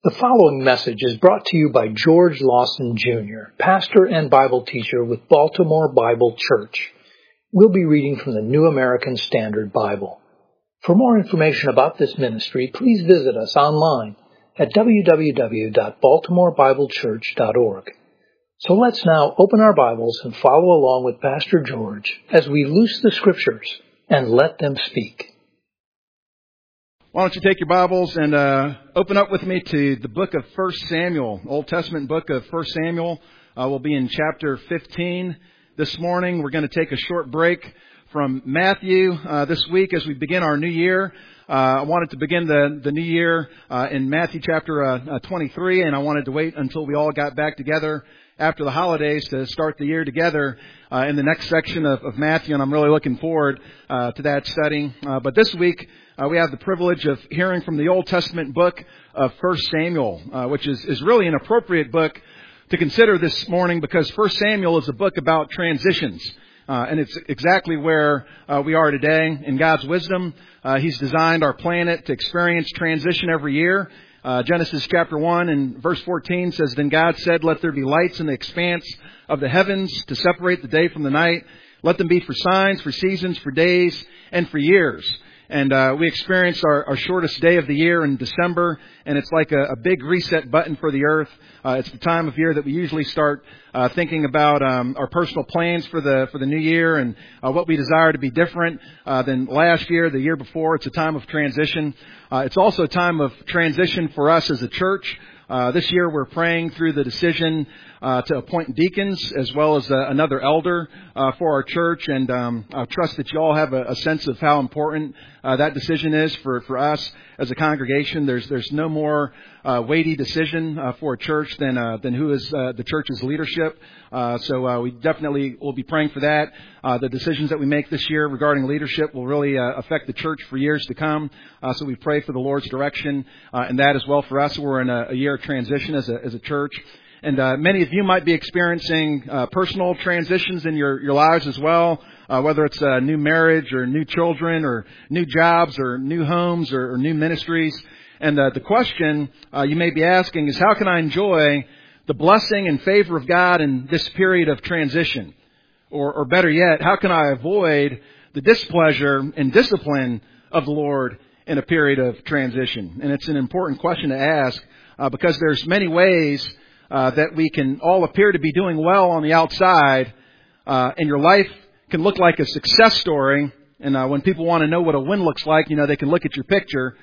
The following message is brought to you by George Lawson Jr., pastor and Bible teacher with Baltimore Bible Church. We'll be reading from the New American Standard Bible. For more information about this ministry, please visit us online at www.baltimorebiblechurch.org. So let's now open our Bibles and follow along with Pastor George as we loose the Scriptures and let them speak. Why don't you take your Bibles and open up with me to the book of 1 Samuel, Old Testament book of 1 Samuel. We'll be in chapter 15 this morning. We're going to take a short break from Matthew this week as we begin our new year. I wanted to begin the new year in Matthew chapter 23, and I wanted to wait until we all got back together after the holidays to start the year together in the next section of Matthew, and I'm really looking forward to that study. But this week, we have the privilege of hearing from the Old Testament book of 1 Samuel, which is really an appropriate book to consider this morning because 1 Samuel is a book about transitions. And it's exactly where we are today. In God's wisdom, He's designed our planet to experience transition every year. Genesis chapter 1 and verse 14 says, "Then God said, 'Let there be lights in the expanse of the heavens to separate the day from the night. Let them be for signs, for seasons, for days, and for years.'" And we experienced our shortest day of the year in December, and it's like a big reset button for the earth. It's the time of year that we usually start thinking about our personal plans for the new year and what we desire to be different than last year, the year before. It's a time of transition. It's also a time of transition for us as a church. This year we're praying through the decision to appoint deacons as well as another elder for our church. And I trust that you all have a sense of how important that decision is for us as a congregation. There's no more weighty decision for a church than who is the church's leadership. So we definitely will be praying for that. The decisions that we make this year regarding leadership will really affect the church for years to come. So we pray for the Lord's direction and that as well for us. We're in a year of transition as a church. And many of you might be experiencing personal transitions in your lives as well, whether it's a new marriage or new children or new jobs or new homes or new ministries. And the question you may be asking is, how can I enjoy the blessing and favor of God in this period of transition? Or better yet, how can I avoid the displeasure and discipline of the Lord in a period of transition? And it's an important question to ask because there's many ways that we can all appear to be doing well on the outside, and your life can look like a success story. And when people want to know what a win looks like, they can look at your picture,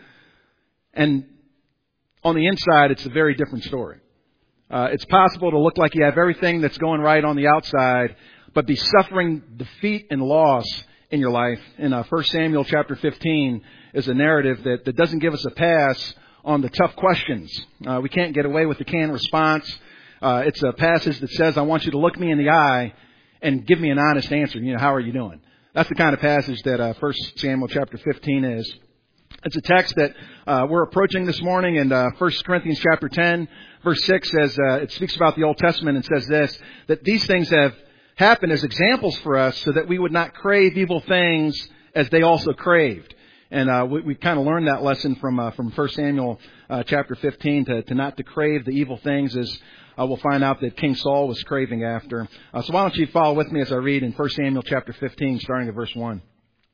and on the inside, it's a very different story. It's possible to look like you have everything that's going right on the outside, but be suffering defeat and loss in your life. In 1 Samuel chapter 15 is a narrative that doesn't give us a pass on the tough questions. We can't get away with the canned response. It's a passage that says, "I want you to look me in the eye and give me an honest answer. How are you doing?" That's the kind of passage that 1 Samuel chapter 15 is. It's a text that we're approaching this morning in 1 Corinthians chapter 10, verse 6 says, it speaks about the Old Testament and says this, that these things have happened as examples for us so that we would not crave evil things as they also craved. And we kind of learned that lesson from 1 Samuel chapter 15 to not to crave the evil things as we'll find out that King Saul was craving after. So why don't you follow with me as I read in 1 Samuel chapter 15, starting at verse 1.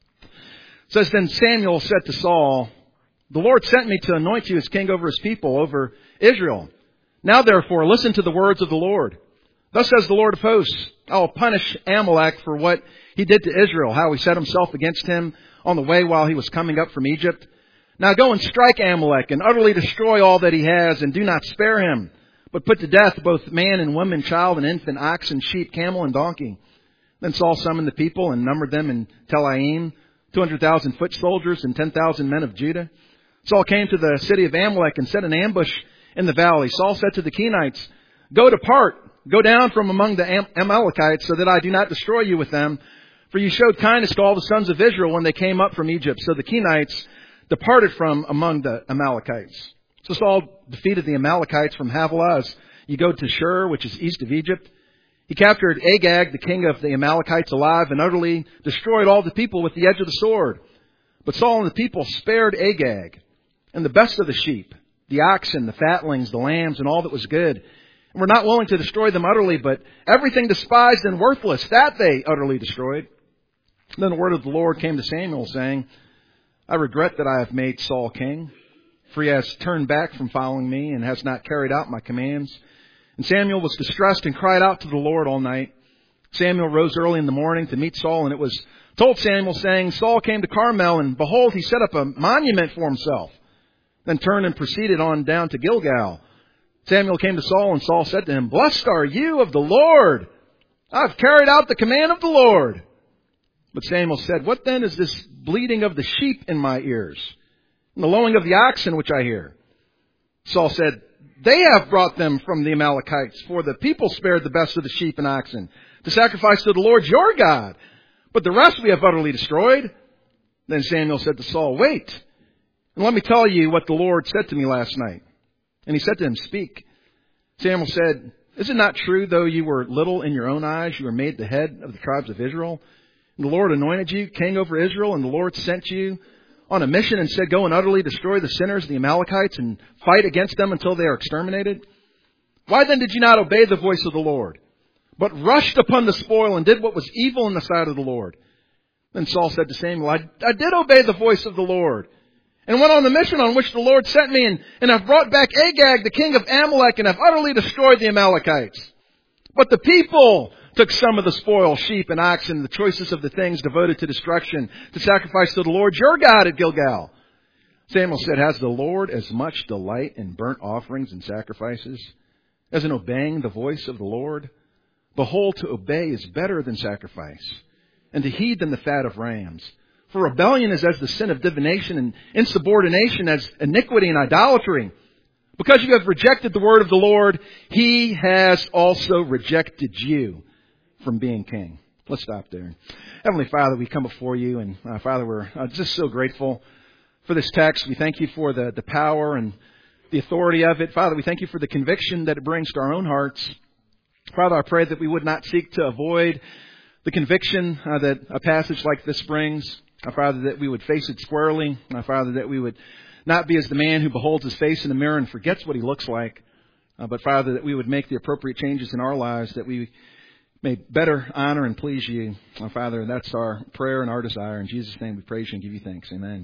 It says, "Then Samuel said to Saul, 'The Lord sent me to anoint you as king over His people, over Israel. Now therefore listen to the words of the Lord. Thus says the Lord of hosts, I will punish Amalek for what he did to Israel, how he set himself against him on the way while he was coming up from Egypt. Now go and strike Amalek and utterly destroy all that he has, and do not spare him, but put to death both man and woman, child and infant, ox and sheep, camel and donkey.' Then Saul summoned the people and numbered them in Telaim, 200,000 foot soldiers and 10,000 men of Judah. Saul came to the city of Amalek and set an ambush in the valley. Saul said to the Kenites, 'Go down from among the Amalekites, so that I do not destroy you with them. For you showed kindness to all the sons of Israel when they came up from Egypt.' So the Kenites departed from among the Amalekites. So Saul defeated the Amalekites from Havilah as you go to Shur, which is east of Egypt. He captured Agag, the king of the Amalekites, alive, and utterly destroyed all the people with the edge of the sword. But Saul and the people spared Agag and the best of the sheep the oxen, the fatlings, the lambs, and all that was good. And were not willing to destroy them utterly, but everything despised and worthless, that they utterly destroyed. Then the word of the Lord came to Samuel, saying, I regret that I have made Saul king, for he has turned back from following me and has not carried out my commands. And Samuel was distressed and cried out to the Lord all night. Samuel rose early in the morning to meet Saul, and it was told Samuel, saying, Saul came to Carmel, and behold, he set up a monument for himself. Then turned and proceeded on down to Gilgal. Samuel came to Saul, and Saul said to him, Blessed are you of the Lord. I have carried out the command of the Lord. But Samuel said, What then is this bleating of the sheep in my ears, and the lowing of the oxen which I hear? Saul said, They have brought them from the Amalekites, for the people spared the best of the sheep and oxen to sacrifice to the Lord your God. But the rest we have utterly destroyed. Then Samuel said to Saul, Wait, and let me tell you what the Lord said to me last night. And he said to him, Speak. Samuel said, Is it not true, though you were little in your own eyes, you were made the head of the tribes of Israel? And the Lord anointed you king over Israel, and the Lord sent you on a mission and said, Go and utterly destroy the sinners, the Amalekites, and fight against them until they are exterminated? Why then did you not obey the voice of the Lord, but rushed upon the spoil and did what was evil in the sight of the Lord? Then Saul said to Samuel, I did obey the voice of the Lord, and went on the mission on which the Lord sent me, and have brought back Agag, the king of Amalek, and have utterly destroyed the Amalekites. But the people took some of the spoil, sheep and oxen, the choicest of the things devoted to destruction, to sacrifice to the Lord your God at Gilgal. Samuel said, Has the Lord as much delight in burnt offerings and sacrifices as in obeying the voice of the Lord? Behold, to obey is better than sacrifice, and to heed than the fat of rams. For rebellion is as the sin of divination, and insubordination as iniquity and idolatry. Because you have rejected the word of the Lord, He has also rejected you from being king. Let's stop there. Heavenly Father, we come before you, and Father, we're just so grateful for this text. We thank you for the power and the authority of it. Father, we thank you for the conviction that it brings to our own hearts. Father, I pray that we would not seek to avoid the conviction that a passage like this brings. Father, that we would face it squarely. Father, that we would not be as the man who beholds his face in the mirror and forgets what he looks like. But Father, that we would make the appropriate changes in our lives, that we may better honor and please you. Father, that's our prayer and our desire. In Jesus' name we praise you and give you thanks. Amen.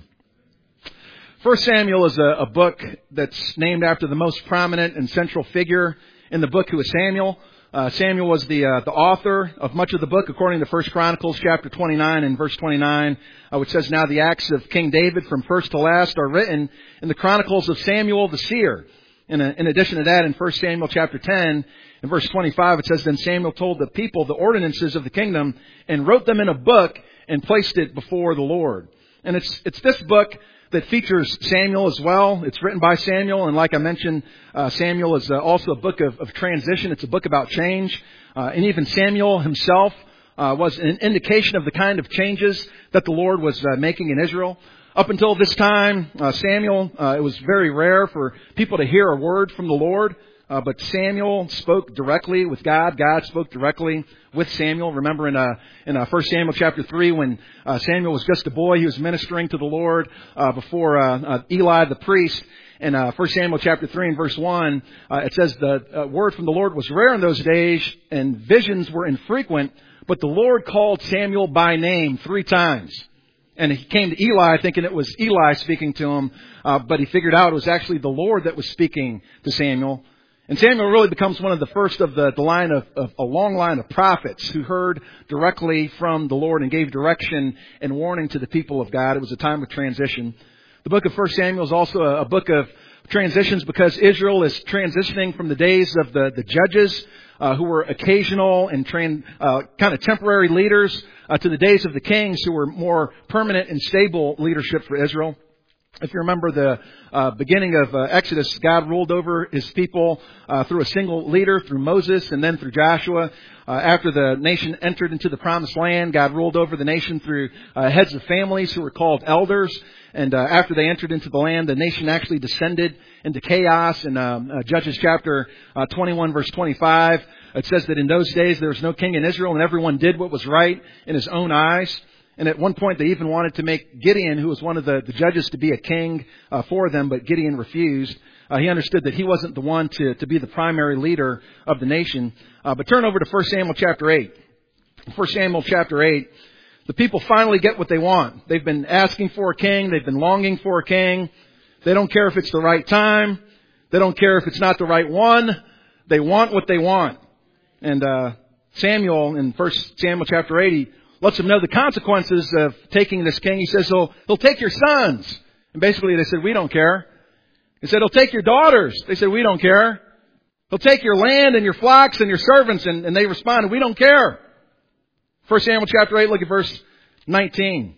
1 Samuel is a book that's named after the most prominent and central figure in the book, who is Samuel. Samuel was the author of much of the book, according to 1 Chronicles chapter 29 and verse 29, which says, Now the acts of King David from first to last are written in the Chronicles of Samuel the seer. In addition to that, in 1 Samuel chapter 10, in verse 25, it says, Then Samuel told the people the ordinances of the kingdom and wrote them in a book and placed it before the Lord. And it's this book that features Samuel as well. It's written by Samuel, and like I mentioned, Samuel is also a book of transition. It's a book about change. And even Samuel himself was an indication of the kind of changes that the Lord was making in Israel. Up until this time, Samuel, it was very rare for people to hear a word from the Lord. But Samuel spoke directly with God. God spoke directly with Samuel. Remember in 1 Samuel chapter 3, when Samuel was just a boy, he was ministering to the Lord before Eli the priest. In 1 Samuel chapter 3 and verse 1, it says the word from the Lord was rare in those days, and visions were infrequent. But the Lord called Samuel by name 3 times. And he came to Eli thinking it was Eli speaking to him, but he figured out it was actually the Lord that was speaking to Samuel. And Samuel really becomes one of the first of the line of a long line of prophets who heard directly from the Lord and gave direction and warning to the people of God. It was a time of transition. The book of 1 Samuel is also a book of transitions because Israel is transitioning from the days of the judges who were occasional and kind of temporary leaders to the days of the kings who were more permanent and stable leadership for Israel. If you remember the beginning of Exodus, God ruled over His people through a single leader, through Moses, and then through Joshua. After the nation entered into the Promised Land, God ruled over the nation through heads of families who were called elders. And after they entered into the land, the nation actually descended into chaos. In Judges chapter 21, verse 25, it says that in those days there was no king in Israel, and everyone did what was right in his own eyes. And at one point, they even wanted to make Gideon, who was one of the judges, to be a king for them, but Gideon refused. He understood that he wasn't the one to be the primary leader of the nation. But turn over to 1 Samuel chapter 8. 1 Samuel chapter 8. The people finally get what they want. They've been asking for a king. They've been longing for a king. They don't care if it's the right time. They don't care if it's not the right one. They want what they want. And Samuel, in 1 Samuel chapter 8, he lets them know the consequences of taking this king. He says he'll take your sons. And basically they said, we don't care. He said, he'll take your daughters. They said, we don't care. He'll take your land and your flocks and your servants. And they responded, we don't care. 1 Samuel chapter 8, look at verse 19.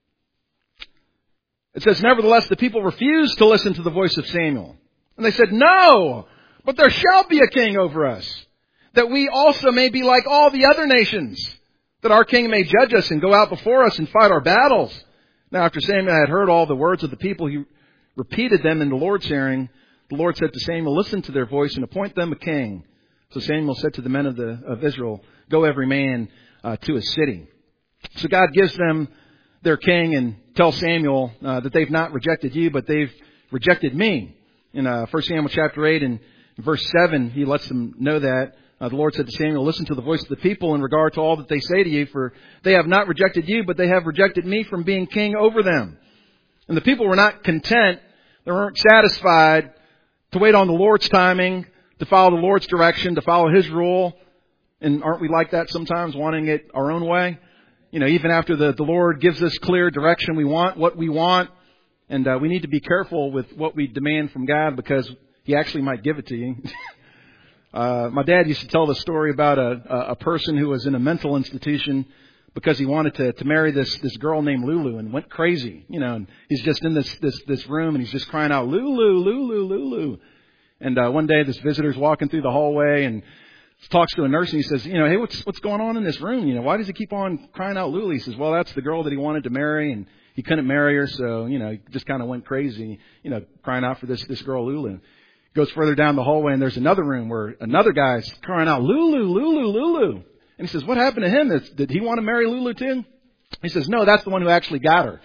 It says, nevertheless, the people refused to listen to the voice of Samuel. And they said, no, but there shall be a king over us, that we also may be like all the other nations, that our king may judge us and go out before us and fight our battles. Now, after Samuel had heard all the words of the people, he repeated them in the Lord's hearing. The Lord said to Samuel, listen to their voice and appoint them a king. So Samuel said to the men of Israel, go every man to his city. So God gives them their king and tells Samuel that they've not rejected you, but they've rejected me. In 1 Samuel chapter 8 and verse 7, he lets them know that. The Lord said to Samuel, listen to the voice of the people in regard to all that they say to you, for they have not rejected you, but they have rejected me from being king over them. And the people were not content. They weren't satisfied to wait on the Lord's timing, to follow the Lord's direction, to follow His rule. And aren't we like that sometimes, wanting it our own way? You know, even after the Lord gives us clear direction, we want what we want. And we need to be careful with what we demand from God, because He actually might give it to you. My dad used to tell the story about a person who was in a mental institution because he wanted to marry this girl named Lulu, and went crazy. You know, and he's just in this room and he's just crying out, Lulu, Lulu, Lulu. And one day this visitor's walking through the hallway and talks to a nurse, and he says, you know, hey, what's going on in this room? You know, why does he keep on crying out Lulu? He says, well, that's the girl that he wanted to marry, and he couldn't marry her, so, you know, he just kind of went crazy, you know, crying out for this girl Lulu. Goes further down the hallway, and there's another room where another guy's crying out, Lulu, Lulu, Lulu. And he says, what happened to him? Did he want to marry Lulu too? He says, no, that's the one who actually got her.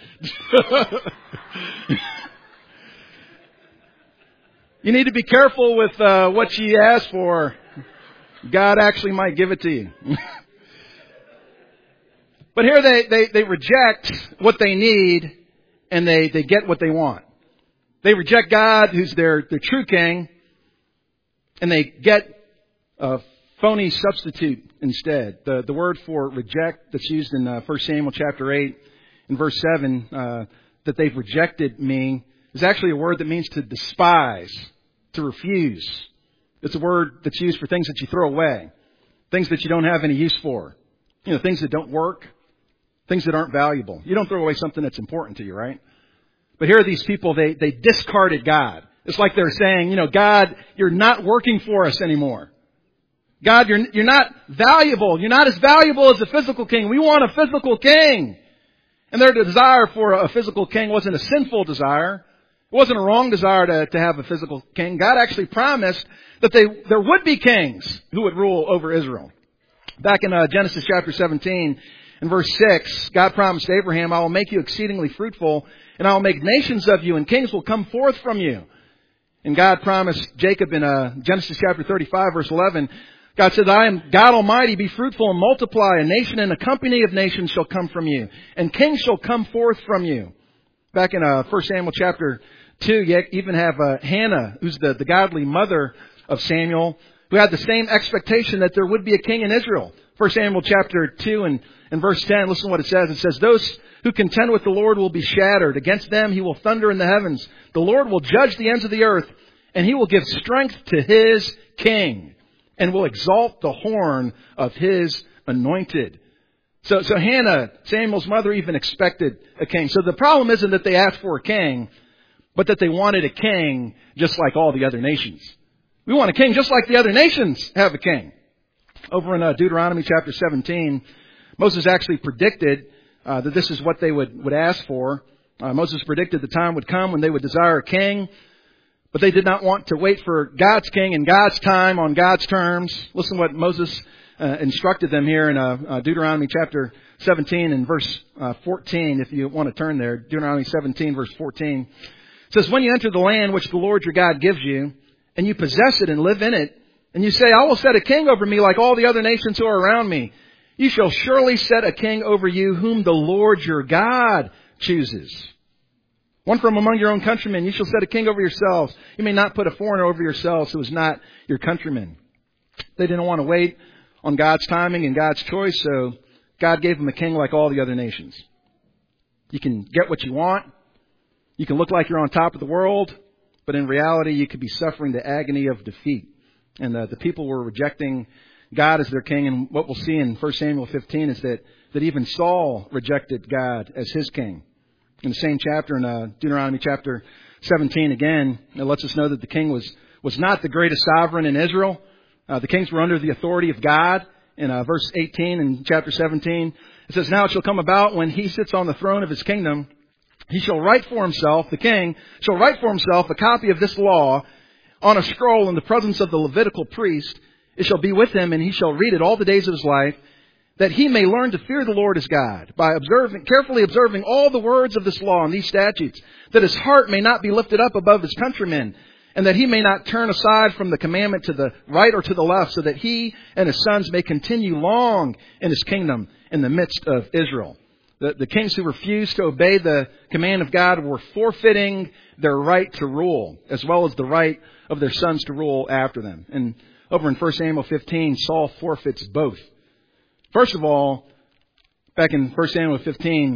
You need to be careful with what you ask for. God actually might give it to you. But here they reject what they need, and they get what they want. They reject God, who's their true king, and they get a phony substitute instead. The word for reject that's used in 1 Samuel chapter 8 and verse 7, that they've rejected me, is actually a word that means to despise, to refuse. It's a word that's used for things that you throw away, things that you don't have any use for, you know, things that don't work, things that aren't valuable. You don't throw away something that's important to you, right? But here are these people, they discarded God. It's like they're saying, you know, God, you're not working for us anymore. God, you're not valuable. You're not as valuable as a physical king. We want a physical king. And their desire for a physical king wasn't a sinful desire. It wasn't a wrong desire to have a physical king. God actually promised that there would be kings who would rule over Israel. Back in Genesis chapter 17, in verse 6, God promised Abraham, I will make you exceedingly fruitful, and I will make nations of you, and kings will come forth from you. And God promised Jacob in Genesis chapter 35, verse 11, God said, I am God Almighty, be fruitful and multiply. A nation and a company of nations shall come from you, and kings shall come forth from you. Back in 1 Samuel chapter 2, you even have Hannah, who's the godly mother of Samuel, who had the same expectation that there would be a king in Israel. 1 Samuel chapter 2 and verse 10, listen to what it says. It says, those who contend with the Lord will be shattered. Against them he will thunder in the heavens. The Lord will judge the ends of the earth, and he will give strength to his king, and will exalt the horn of his anointed. So Hannah, Samuel's mother, even expected a king. So the problem isn't that they asked for a king, but that they wanted a king just like all the other nations. We want a king just like the other nations have a king. Over in Deuteronomy chapter 17, Moses actually predicted that this is what they would ask for. Moses predicted the time would come when they would desire a king, but they did not want to wait for God's king in God's time on God's terms. Listen to what Moses instructed them here in Deuteronomy chapter 17 and verse 14, if you want to turn there. Deuteronomy 17, verse 14. It says, when you enter the land which the Lord your God gives you, and you possess it and live in it, and you say, I will set a king over me like all the other nations who are around me, you shall surely set a king over you whom the Lord your God chooses. One from among your own countrymen, you shall set a king over yourselves. You may not put a foreigner over yourselves who is not your countryman. They didn't want to wait on God's timing and God's choice, so God gave them a king like all the other nations. You can get what you want. You can look like you're on top of the world, but in reality, you could be suffering the agony of defeat. And the people were rejecting God as their king. And what we'll see in 1 Samuel 15 is that even Saul rejected God as his king. In the same chapter, in Deuteronomy chapter 17, again, it lets us know that the king was not the greatest sovereign in Israel. The kings were under the authority of God. In verse 18 in chapter 17, it says, now it shall come about when he sits on the throne of his kingdom, he shall write for himself, the king shall write for himself a copy of this law on a scroll in the presence of the Levitical priest. It shall be with him, and he shall read it all the days of his life, that he may learn to fear the Lord his God, by carefully observing all the words of this law and these statutes, that his heart may not be lifted up above his countrymen, and that he may not turn aside from the commandment to the right or to the left, so that he and his sons may continue long in his kingdom in the midst of Israel. The kings who refused to obey the command of God were forfeiting their right to rule, as well as the right of their sons to rule after them. And over in 1 Samuel 15, Saul forfeits both. First of all, back in 1 Samuel 15,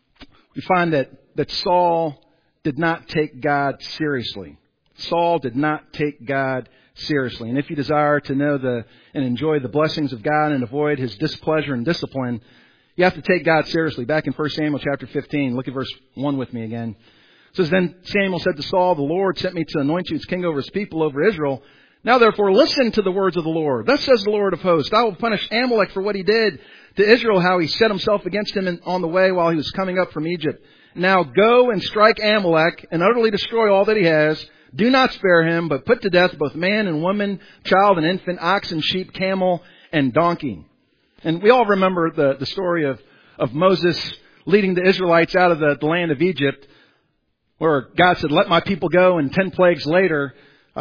we find that Saul did not take God seriously. Saul did not take God seriously. And if you desire to know and enjoy the blessings of God and avoid his displeasure and discipline, you have to take God seriously. Back in 1 Samuel chapter 15, look at verse 1 with me again. It says, then Samuel said to Saul, the Lord sent me to anoint you as king over his people, over Israel. Now therefore listen to the words of the Lord. Thus says the Lord of hosts, I will punish Amalek for what he did to Israel, how he set himself against him on the way while he was coming up from Egypt. Now go and strike Amalek and utterly destroy all that he has. Do not spare him, but put to death both man and woman, child and infant, ox and sheep, camel and donkey. And we all remember the story of Moses leading the Israelites out of the land of Egypt, where God said, let my people go, and 10 plagues later,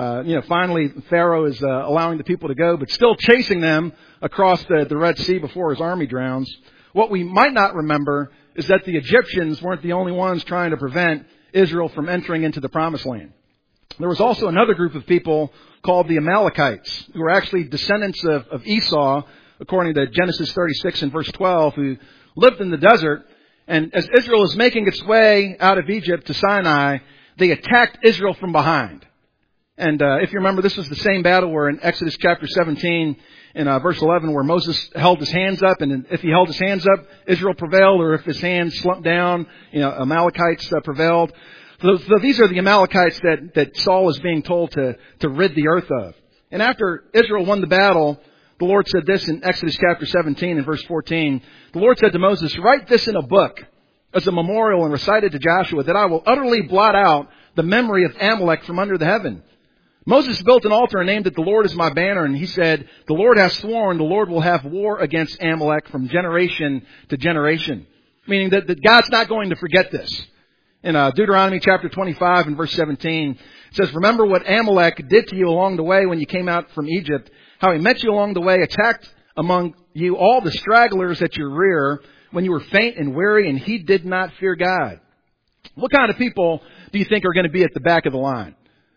finally Pharaoh is allowing the people to go, but still chasing them across the Red Sea before his army drowns. What we might not remember is that the Egyptians weren't the only ones trying to prevent Israel from entering into the Promised Land. There was also another group of people called the Amalekites, who were actually descendants of Esau, according to Genesis 36 and verse 12, who lived in the desert. And as Israel is making its way out of Egypt to Sinai, they attacked Israel from behind. And if you remember, this was the same battle where in Exodus chapter 17, in verse 11, where Moses held his hands up, and if he held his hands up, Israel prevailed, or if his hands slumped down, Amalekites prevailed. So these are the Amalekites that Saul is being told to rid the earth of. And after Israel won the battle, the Lord said this in Exodus chapter 17 and verse 14. The Lord said to Moses, write this in a book as a memorial and recite it to Joshua, that I will utterly blot out the memory of Amalek from under the heaven. Moses built an altar and named it, the Lord is my banner. And he said, the Lord has sworn the Lord will have war against Amalek from generation to generation. Meaning that God's not going to forget this. In Deuteronomy chapter 25 and verse 17, it says, remember what Amalek did to you along the way when you came out from Egypt, how he met you along the way, attacked among you all the stragglers at your rear when you were faint and weary, and he did not fear God. What kind of people do you think are going to be at the back of the line?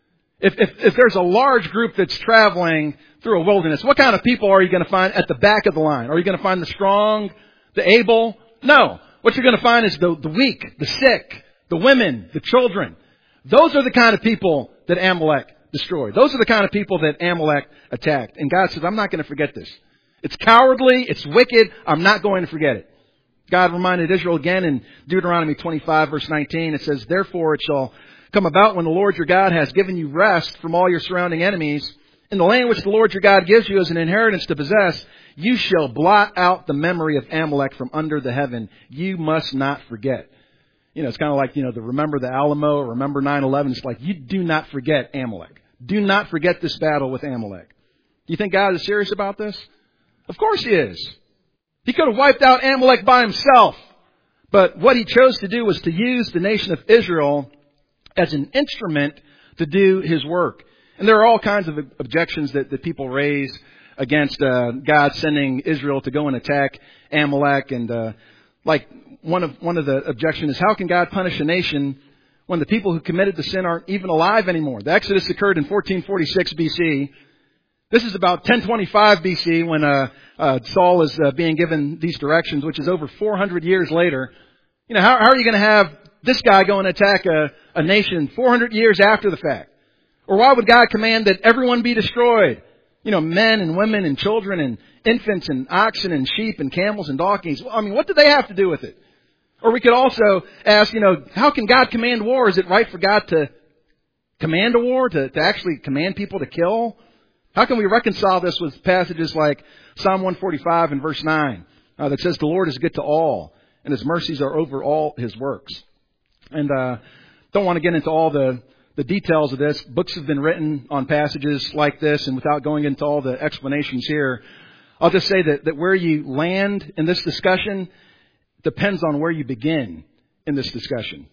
If there's a large group that's traveling through a wilderness, what kind of people are you going to find at the back of the line? Are you going to find the strong, the able? No. What you're going to find is the weak, the sick, the women, the children. Those are the kind of people that Amalek destroyed. Those are the kind of people that Amalek attacked. And God says, I'm not going to forget this. It's cowardly. It's wicked. I'm not going to forget it. God reminded Israel again in Deuteronomy 25 verse 19. It says, therefore it shall come about when the Lord your God has given you rest from all your surrounding enemies, in the land which the Lord your God gives you as an inheritance to possess, you shall blot out the memory of Amalek from under the heaven. You must not forget. It's kind of like, the remember the Alamo, or remember 9/11. It's like, you do not forget Amalek. Do not forget this battle with Amalek. Do you think God is serious about this? Of course he is. He could have wiped out Amalek by himself. But what he chose to do was to use the nation of Israel as an instrument to do His work. And there are all kinds of objections that people raise against God sending Israel to go and attack Amalek. And like one of the objections is, how can God punish a nation when the people who committed the sin aren't even alive anymore? The Exodus occurred in 1446 BC. This is about 1025 BC when Saul is being given these directions, which is over 400 years later. You know, how are you going to have this guy go and attack a nation 400 years after the fact? Or why would God command that everyone be destroyed? You know, men and women and children and infants and oxen and sheep and camels and donkeys. Well, I mean, what do they have to do with it? Or we could also ask, you know, how can God command war? Is it right for God to command a war, to actually command people to kill? How can we reconcile this with passages like Psalm 145 and verse 9 that says, the Lord is good to all, and His mercies are over all His works? And don't want to get into all the details of this. Books have been written on passages like this, and without going into all the explanations here, I'll just say that where you land in this discussion depends on where you begin in this discussion.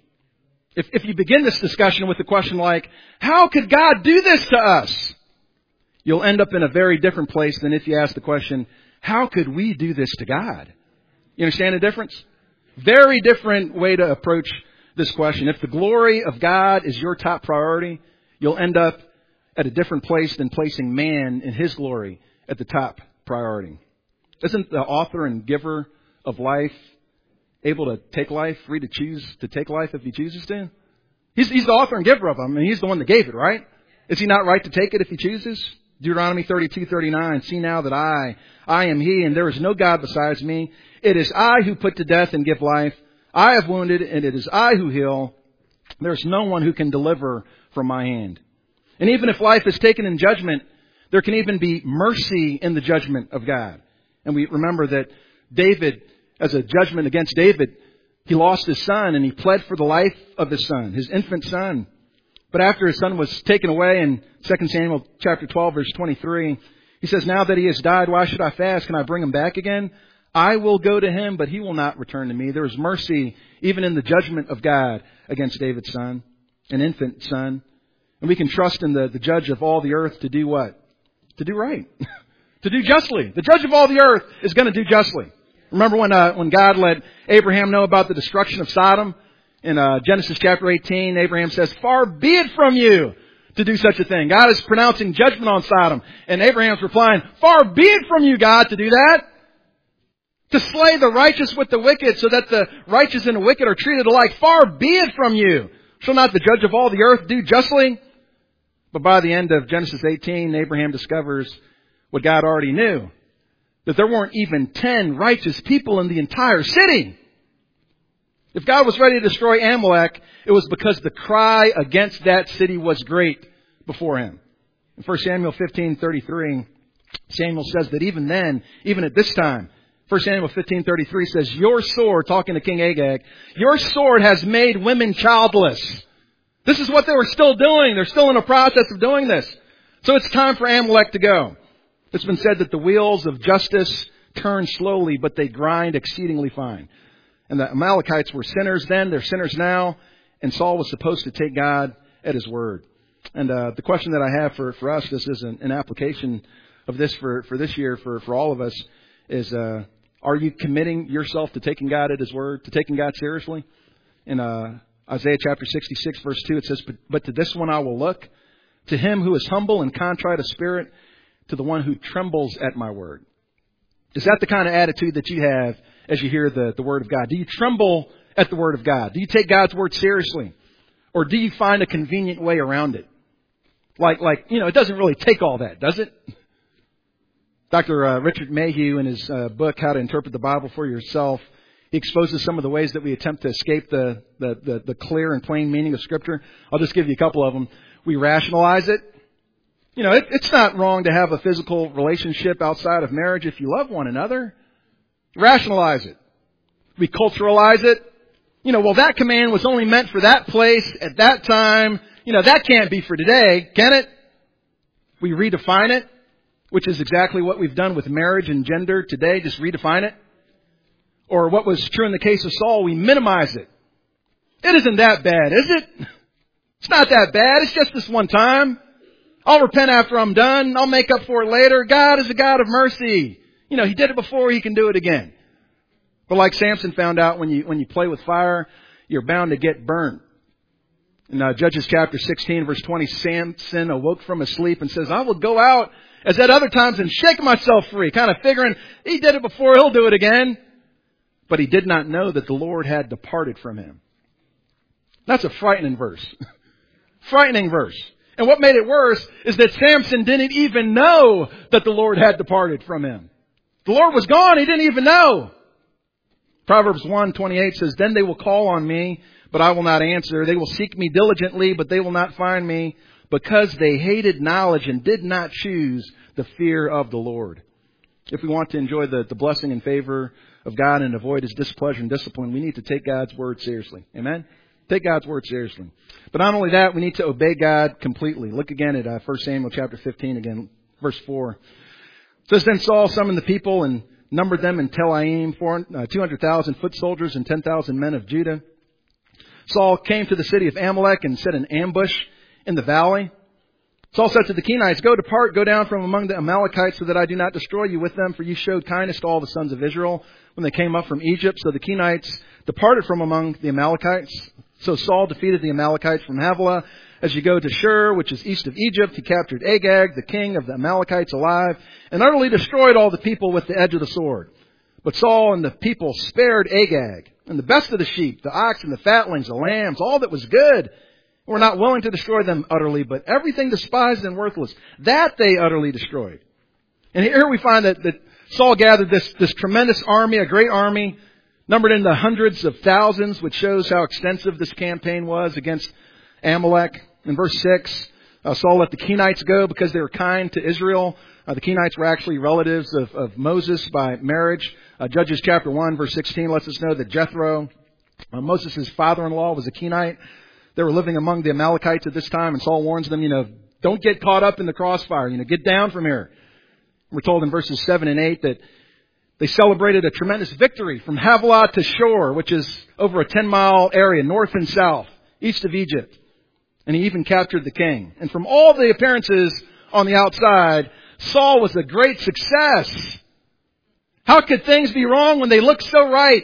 If you begin this discussion with a question like, how could God do this to us? You'll end up in a very different place than if you ask the question, how could we do this to God? You understand the difference? Very different way to approach this question. If the glory of God is your top priority, you'll end up at a different place than placing man in His glory at the top priority. Isn't the author and giver of life able to take life, free to choose to take life if He chooses to? He's the author and giver of them, and He's the one that gave it, right? Is He not right to take it if He chooses? Deuteronomy 32:39, see now that I am He, and there is no God besides me. It is I who put to death and give life. I have wounded, and it is I who heal. There is no one who can deliver from my hand. And even if life is taken in judgment, there can even be mercy in the judgment of God. And we remember that David, as a judgment against David, he lost his son, and he pled for the life of his son, his infant son. But after his son was taken away in 2 Samuel chapter 12, verse 23, he says, now that he has died, why should I fast? Can I bring him back again? I will go to him, but he will not return to me. There is mercy even in the judgment of God against David's son, an infant son. And we can trust in the judge of all the earth to do what? To do right. To do justly. The judge of all the earth is going to do justly. Remember when God let Abraham know about the destruction of Sodom? In Genesis chapter 18, Abraham says, far be it from you to do such a thing. God is pronouncing judgment on Sodom. And Abraham's replying, far be it from you, God, to do that. To slay the righteous with the wicked so that the righteous and the wicked are treated alike. Far be it from you. Shall not the judge of all the earth do justly? But by the end of Genesis 18, Abraham discovers what God already knew. That there weren't even 10 righteous people in the entire city. If God was ready to destroy Amalek, it was because the cry against that city was great before Him. In 1 Samuel 15:33, Samuel says that even then, even at this time, 1 Samuel 15:33 says, your sword, talking to King Agag, your sword has made women childless. This is what they were still doing. They're still in the process of doing this. So it's time for Amalek to go. It's been said that the wheels of justice turn slowly, but they grind exceedingly fine. And the Amalekites were sinners then, they're sinners now, and Saul was supposed to take God at His word. And the question that I have for us, this is an application of this for this year, for all of us, is are you committing yourself to taking God at His word, to taking God seriously? In Isaiah chapter 66, verse 2, it says, but to this one I will look, to him who is humble and contrite of spirit, to the one who trembles at my word. Is that the kind of attitude that you have as you hear the Word of God? Do you tremble at the Word of God? Do you take God's Word seriously? Or do you find a convenient way around it? Like, it doesn't really take all that, does it? Dr. Richard Mayhew, in his book, How to Interpret the Bible for Yourself, he exposes some of the ways that we attempt to escape the clear and plain meaning of Scripture. I'll just give you a couple of them. We rationalize it. It's not wrong to have a physical relationship outside of marriage if you love one another. Rationalize it. We culturalize it. Well, that command was only meant for that place at that time. That can't be for today, can it? We redefine it, which is exactly what we've done with marriage and gender today, just redefine it. Or what was true in the case of Saul, we minimize it. It isn't that bad, is it? It's not that bad. It's just this one time. I'll repent after I'm done. I'll make up for it later. God is a God of mercy. You know, He did it before, He can do it again. But like Samson found out, when you play with fire, you're bound to get burnt. In Judges chapter 16, verse 20, Samson awoke from his sleep and says, I will go out as at other times and shake myself free. Kind of figuring, he did it before, he'll do it again. But he did not know that the Lord had departed from him. That's a frightening verse. Frightening verse. And what made it worse is that Samson didn't even know that the Lord had departed from him. The Lord was gone, he didn't even know. Proverbs 1:28 says, Then they will call on me, but I will not answer. They will seek me diligently, but they will not find me, because they hated knowledge and did not choose the fear of the Lord. If we want to enjoy the blessing and favor of God and avoid His displeasure and discipline, we need to take God's Word seriously. Amen? Take God's Word seriously. But not only that, we need to obey God completely. Look again at 1 Samuel chapter 15, again, verse 4. It says, Then Saul summoned the people and numbered them in Telaim, 200,000 foot soldiers and 10,000 men of Judah. Saul came to the city of Amalek and set an ambush in the valley. Saul said to the Kenites, Go down from among the Amalekites, so that I do not destroy you with them, for you showed kindness to all the sons of Israel when they came up from Egypt. So the Kenites departed from among the Amalekites. So Saul defeated the Amalekites from Havilah. As you go to Shur, which is east of Egypt, he captured Agag, the king of the Amalekites, alive, and utterly destroyed all the people with the edge of the sword. But Saul and the people spared Agag, and the best of the sheep, the ox and the fatlings, the lambs, all that was good. Were not willing to destroy them utterly, but everything despised and worthless, that they utterly destroyed. And here we find that Saul gathered this tremendous army, a great army, numbered in the hundreds of thousands, which shows how extensive this campaign was against Amalek. In verse 6, Saul let the Kenites go because they were kind to Israel. The Kenites were actually relatives of Moses by marriage. Judges chapter 1, verse 16 lets us know that Jethro, Moses' father-in-law, was a Kenite. They were living among the Amalekites at this time, and Saul warns them, don't get caught up in the crossfire. Get down from here. We're told in verses 7 and 8 that they celebrated a tremendous victory from Havilah to Shur, which is over a 10-mile area, north and south, east of Egypt. And he even captured the king. And from all the appearances on the outside, Saul was a great success. How could things be wrong when they look so right?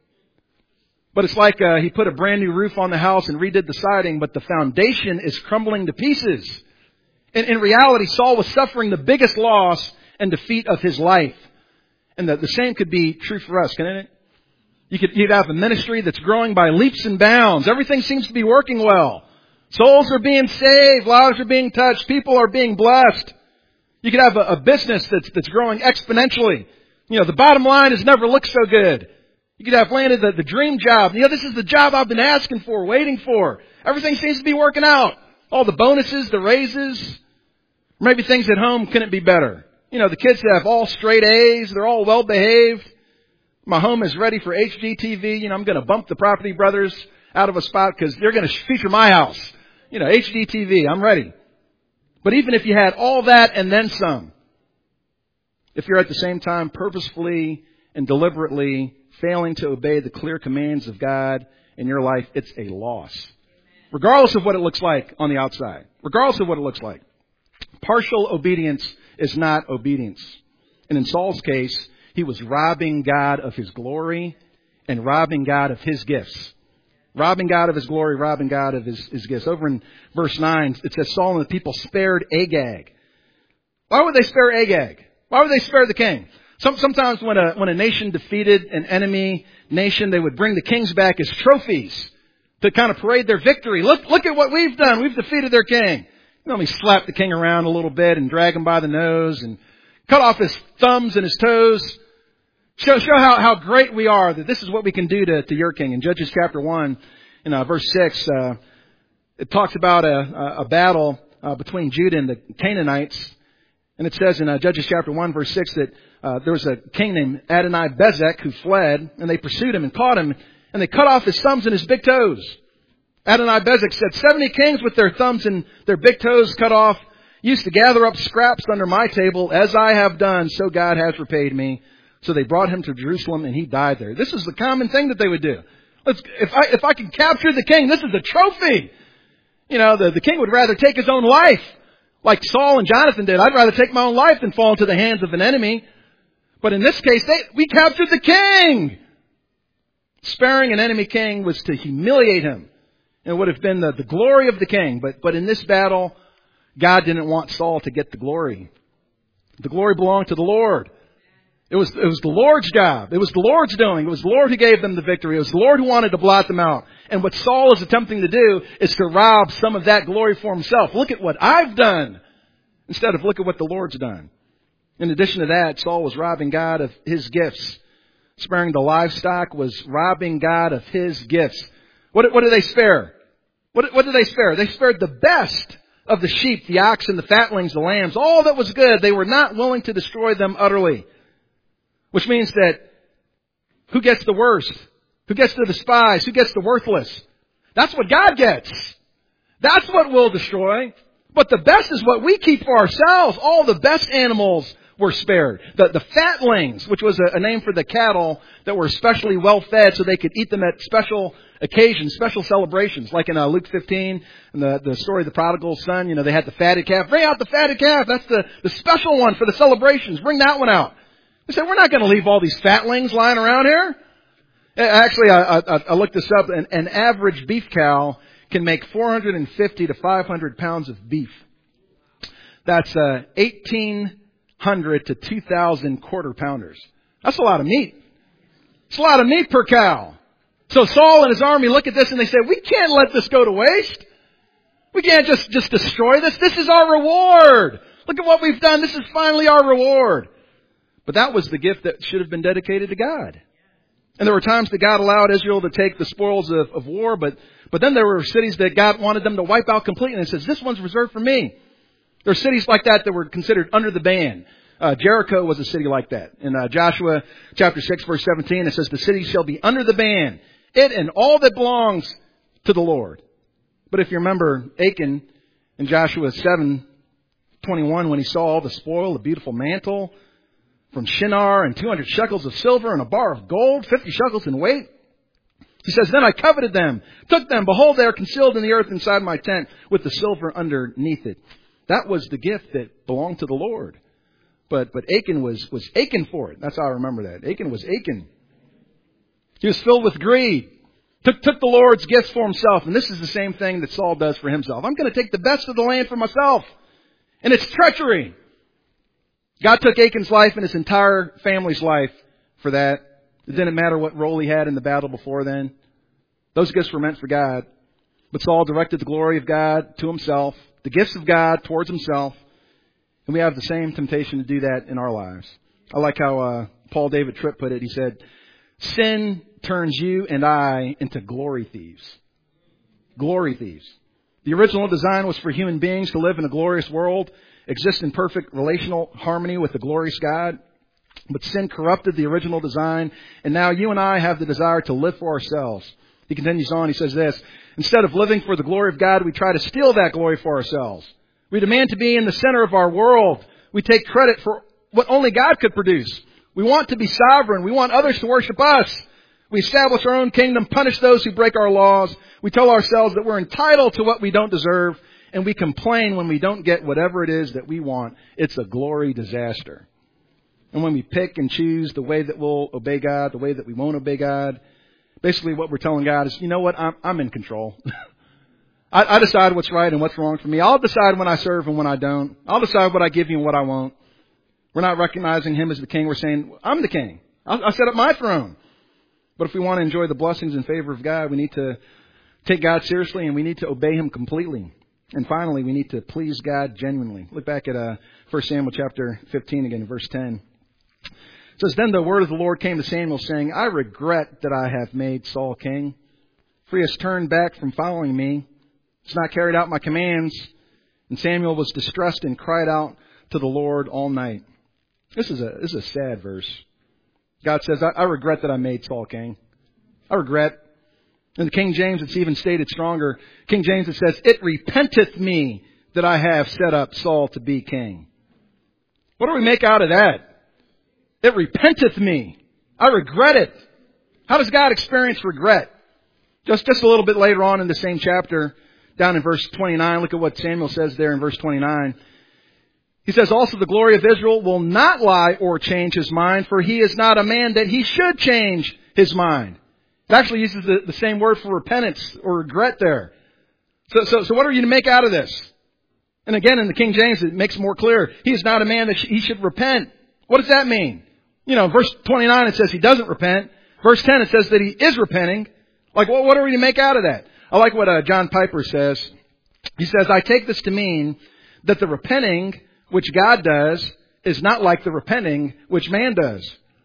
But it's like he put a brand new roof on the house and redid the siding, but the foundation is crumbling to pieces. And in reality, Saul was suffering the biggest loss and defeat of his life. And the same could be true for us, couldn't it? You'd have a ministry that's growing by leaps and bounds. Everything seems to be working well. Souls are being saved. Lives are being touched. People are being blessed. You could have a business that's growing exponentially. The bottom line has never looked so good. You could have landed the dream job. This is the job I've been asking for, waiting for. Everything seems to be working out. All the bonuses, the raises. Maybe things at home couldn't be better. The kids have all straight A's. They're all well behaved. My home is ready for HGTV. I'm going to bump the Property Brothers out of a spot because they're going to feature my house. HGTV. I'm ready. But even if you had all that and then some, if you're at the same time purposefully and deliberately failing to obey the clear commands of God in your life, it's a loss. Regardless of what it looks like on the outside. Regardless of what it looks like. Partial obedience is not obedience. And in Saul's case, he was robbing God of His glory and robbing God of His gifts. Robbing God of His glory, robbing God of His gifts. Over in verse 9, it says Saul and the people spared Agag. Why would they spare Agag? Why would they spare the king? Sometimes when a nation defeated an enemy nation, they would bring the kings back as trophies to kind of parade their victory. Look at what we've done. We've defeated their king. Let me slap the king around a little bit and drag him by the nose and cut off his thumbs and his toes. Show how great we are, that this is what we can do to your king. In Judges chapter 1, in verse 6, it talks about a battle between Judah and the Canaanites. And it says in Judges chapter 1, verse 6, that there was a king named Adoni-Bezek who fled, and they pursued him and caught him, and they cut off his thumbs and his big toes. Adoni-Bezek said, 70 kings with their thumbs and their big toes cut off used to gather up scraps under my table, as I have done, so God has repaid me. So they brought him to Jerusalem, and he died there. This is the common thing that they would do. If I can capture the king, this is a trophy. The king would rather take his own life, like Saul and Jonathan did. I'd rather take my own life than fall into the hands of an enemy. But in this case, we captured the king. Sparing an enemy king was to humiliate him. It would have been the glory of the king. But in this battle, God didn't want Saul to get the glory. The glory belonged to the Lord. It was the Lord's job. It was the Lord's doing. It was the Lord who gave them the victory. It was the Lord who wanted to blot them out. And what Saul is attempting to do is to rob some of that glory for himself. Look at what I've done, instead of look at what the Lord's done. In addition to that, Saul was robbing God of his gifts. Sparing the livestock was robbing God of his gifts. What did they spare? What did they spare? They spared the best of the sheep, the oxen, the fatlings, the lambs, all that was good. They were not willing to destroy them utterly. Which means that who gets the worst? Who gets the despised? Who gets the worthless? That's what God gets. That's what we'll destroy. But the best is what we keep for ourselves. All the best animals were spared. The fatlings, which was a name for the cattle that were especially well fed so they could eat them at special occasions, special celebrations. Like in Luke 15, in the story of the prodigal son, they had the fatted calf. Bring out the fatted calf. That's the special one for the celebrations. Bring that one out. They said, we're not going to leave all these fatlings lying around here. Actually, I looked this up. An average beef cow can make 450 to 500 pounds of beef. That's 1,800 to 2,000 quarter pounders. That's a lot of meat. It's a lot of meat per cow. So Saul and his army look at this and they say, we can't let this go to waste. We can't just destroy this. This is our reward. Look at what we've done. This is finally our reward. But that was the gift that should have been dedicated to God. And there were times that God allowed Israel to take the spoils of war, but then there were cities that God wanted them to wipe out completely. And it says, this one's reserved for me. There are cities like that were considered under the ban. Jericho was a city like that. In Joshua chapter 6, verse 17, it says, the city shall be under the ban, it and all that belongs to the Lord. But if you remember Achan in Joshua 7:21, when he saw all the spoil, the beautiful mantle from Shinar and 200 shekels of silver and a bar of gold, 50 shekels in weight. He says, then I coveted them, took them. Behold, they are concealed in the earth inside my tent with the silver underneath it. That was the gift that belonged to the Lord. But Achan was aching for it. That's how I remember that. Achan was aching. He was filled with greed. Took the Lord's gifts for himself. And this is the same thing that Saul does for himself. I'm going to take the best of the land for myself. And it's treachery. God took Achan's life and his entire family's life for that. It didn't matter what role he had in the battle before then. Those gifts were meant for God. But Saul directed the glory of God to himself, the gifts of God towards himself. And we have the same temptation to do that in our lives. I like how Paul David Tripp put it. He said, sin turns you and I into glory thieves. Glory thieves. The original design was for human beings to live in a glorious world, exist in perfect relational harmony with the glorious God. But sin corrupted the original design, and now you and I have the desire to live for ourselves. He continues on, he says this, instead of living for the glory of God, we try to steal that glory for ourselves. We demand to be in the center of our world. We take credit for what only God could produce. We want to be sovereign. We want others to worship us. We establish our own kingdom, punish those who break our laws. We tell ourselves that we're entitled to what we don't deserve, and we complain when we don't get whatever it is that we want. It's a glory disaster. And when we pick and choose the way that we'll obey God, the way that we won't obey God, basically what we're telling God is, you know what, I'm in control. I decide what's right and what's wrong for me. I'll decide when I serve and when I don't. I'll decide what I give you and what I won't. We're not recognizing Him as the King. We're saying, I'm the King. I'll set up my throne. But if we want to enjoy the blessings and favor of God, we need to take God seriously and we need to obey Him completely. And finally, we need to please God genuinely. Look back at 1 Samuel chapter 15 again, verse 10. It says, then the word of the Lord came to Samuel, saying, I regret that I have made Saul king, for he has turned back from following me. He's not carried out my commands. And Samuel was distressed and cried out to the Lord all night. This is a sad verse. God says, I regret that I made Saul king. I regret. In the King James, it's even stated stronger. King James, it says, it repenteth me that I have set up Saul to be king. What do we make out of that? It repenteth me. I regret it. How does God experience regret? Just a little bit later on in the same chapter down in verse 29. Look at what Samuel says there in verse 29. He says, also the glory of Israel will not lie or change his mind, for he is not a man that he should change his mind. It actually uses the same word for repentance or regret there. So what are you to make out of this? And again, in the King James, it makes it more clear. He is not a man that he should repent. What does that mean? Verse 29, it says he doesn't repent. Verse 10, it says that he is repenting. Like, what are we to make out of that? I like what John Piper says. He says, I take this to mean that the repenting which God does is not like the repenting which man does.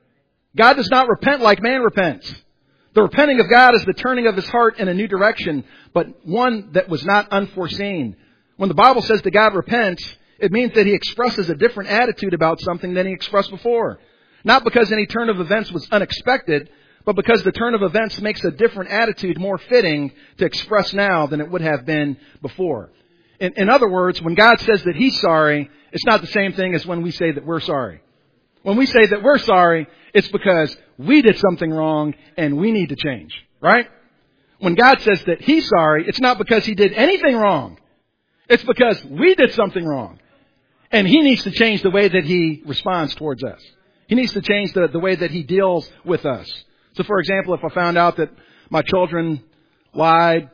God does not repent like man repents. The repenting of God is the turning of his heart in a new direction, but one that was not unforeseen. When the Bible says that God repents, it means that he expresses a different attitude about something than he expressed before. Not because any turn of events was unexpected, but because the turn of events makes a different attitude more fitting to express now than it would have been before. In other words, when God says that he's sorry, it's not the same thing as when we say that we're sorry. When we say that we're sorry, it's because we did something wrong and we need to change, right? When God says that he's sorry, it's not because he did anything wrong. It's because we did something wrong. And he needs to change the way that he responds towards us. He needs to change the way that he deals with us. So, for example, if I found out that my children lied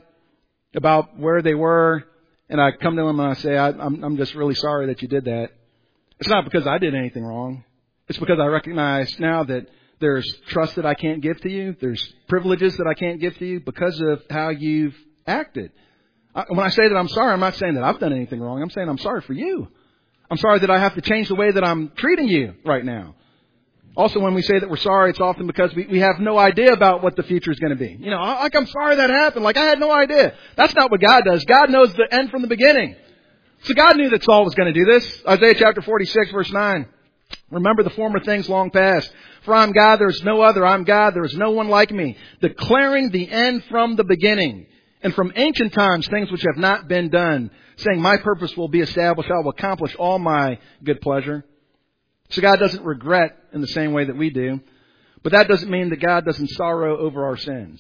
about where they were, and I come to them and I say, I'm just really sorry that you did that. It's not because I did anything wrong. It's because I recognize now that there's trust that I can't give to you. There's privileges that I can't give to you because of how you've acted. When I say that I'm sorry, I'm not saying that I've done anything wrong. I'm saying I'm sorry for you. I'm sorry that I have to change the way that I'm treating you right now. Also, when we say that we're sorry, it's often because we have no idea about what the future is going to be. Like, I'm sorry that happened. Like, I had no idea. That's not what God does. God knows the end from the beginning. So God knew that Saul was going to do this. Isaiah chapter 46, verse 9. Remember the former things long past. For I'm God, there is no other. I'm God, there is no one like me. Declaring the end from the beginning. And from ancient times, things which have not been done. Saying, my purpose will be established. I will accomplish all my good pleasure. So God doesn't regret in the same way that we do. But that doesn't mean that God doesn't sorrow over our sins.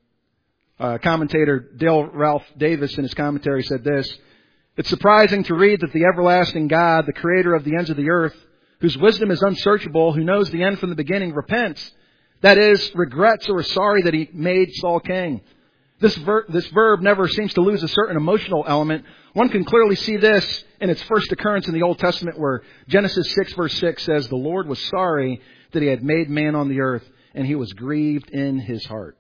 Commentator Dale Ralph Davis in his commentary said this. It's surprising to read that the everlasting God, the creator of the ends of the earth, whose wisdom is unsearchable, who knows the end from the beginning, repents. That is, regrets or is sorry that he made Saul king. This verb never seems to lose a certain emotional element. One can clearly see this in its first occurrence in the Old Testament where Genesis 6 verse 6 says, the Lord was sorry that he had made man on the earth and he was grieved in his heart.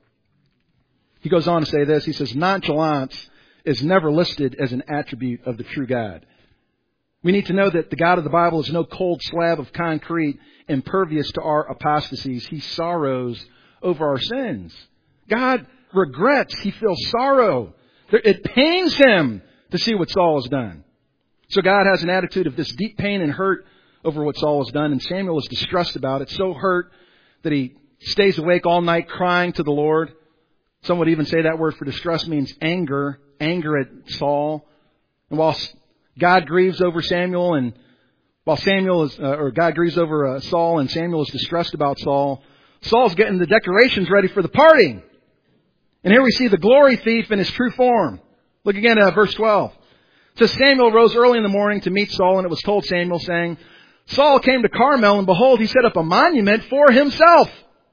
He goes on to say this. He says, nonchalance is never listed as an attribute of the true God. We need to know that the God of the Bible is no cold slab of concrete impervious to our apostasies. He sorrows over our sins. God regrets. He feels sorrow. It pains him to see what Saul has done. So God has an attitude of this deep pain and hurt over what Saul has done. And Samuel is distressed about it. So hurt that he stays awake all night crying to the Lord. Some would even say that word for distress means anger. Anger at Saul. And while God grieves over Samuel and while God grieves over Saul and Samuel is distressed about Saul, Saul's getting the decorations ready for the party. And here we see the glory thief in his true form. Look again at verse 12. It says, Samuel rose early in the morning to meet Saul, and it was told Samuel, saying, Saul came to Carmel, and behold, he set up a monument for himself.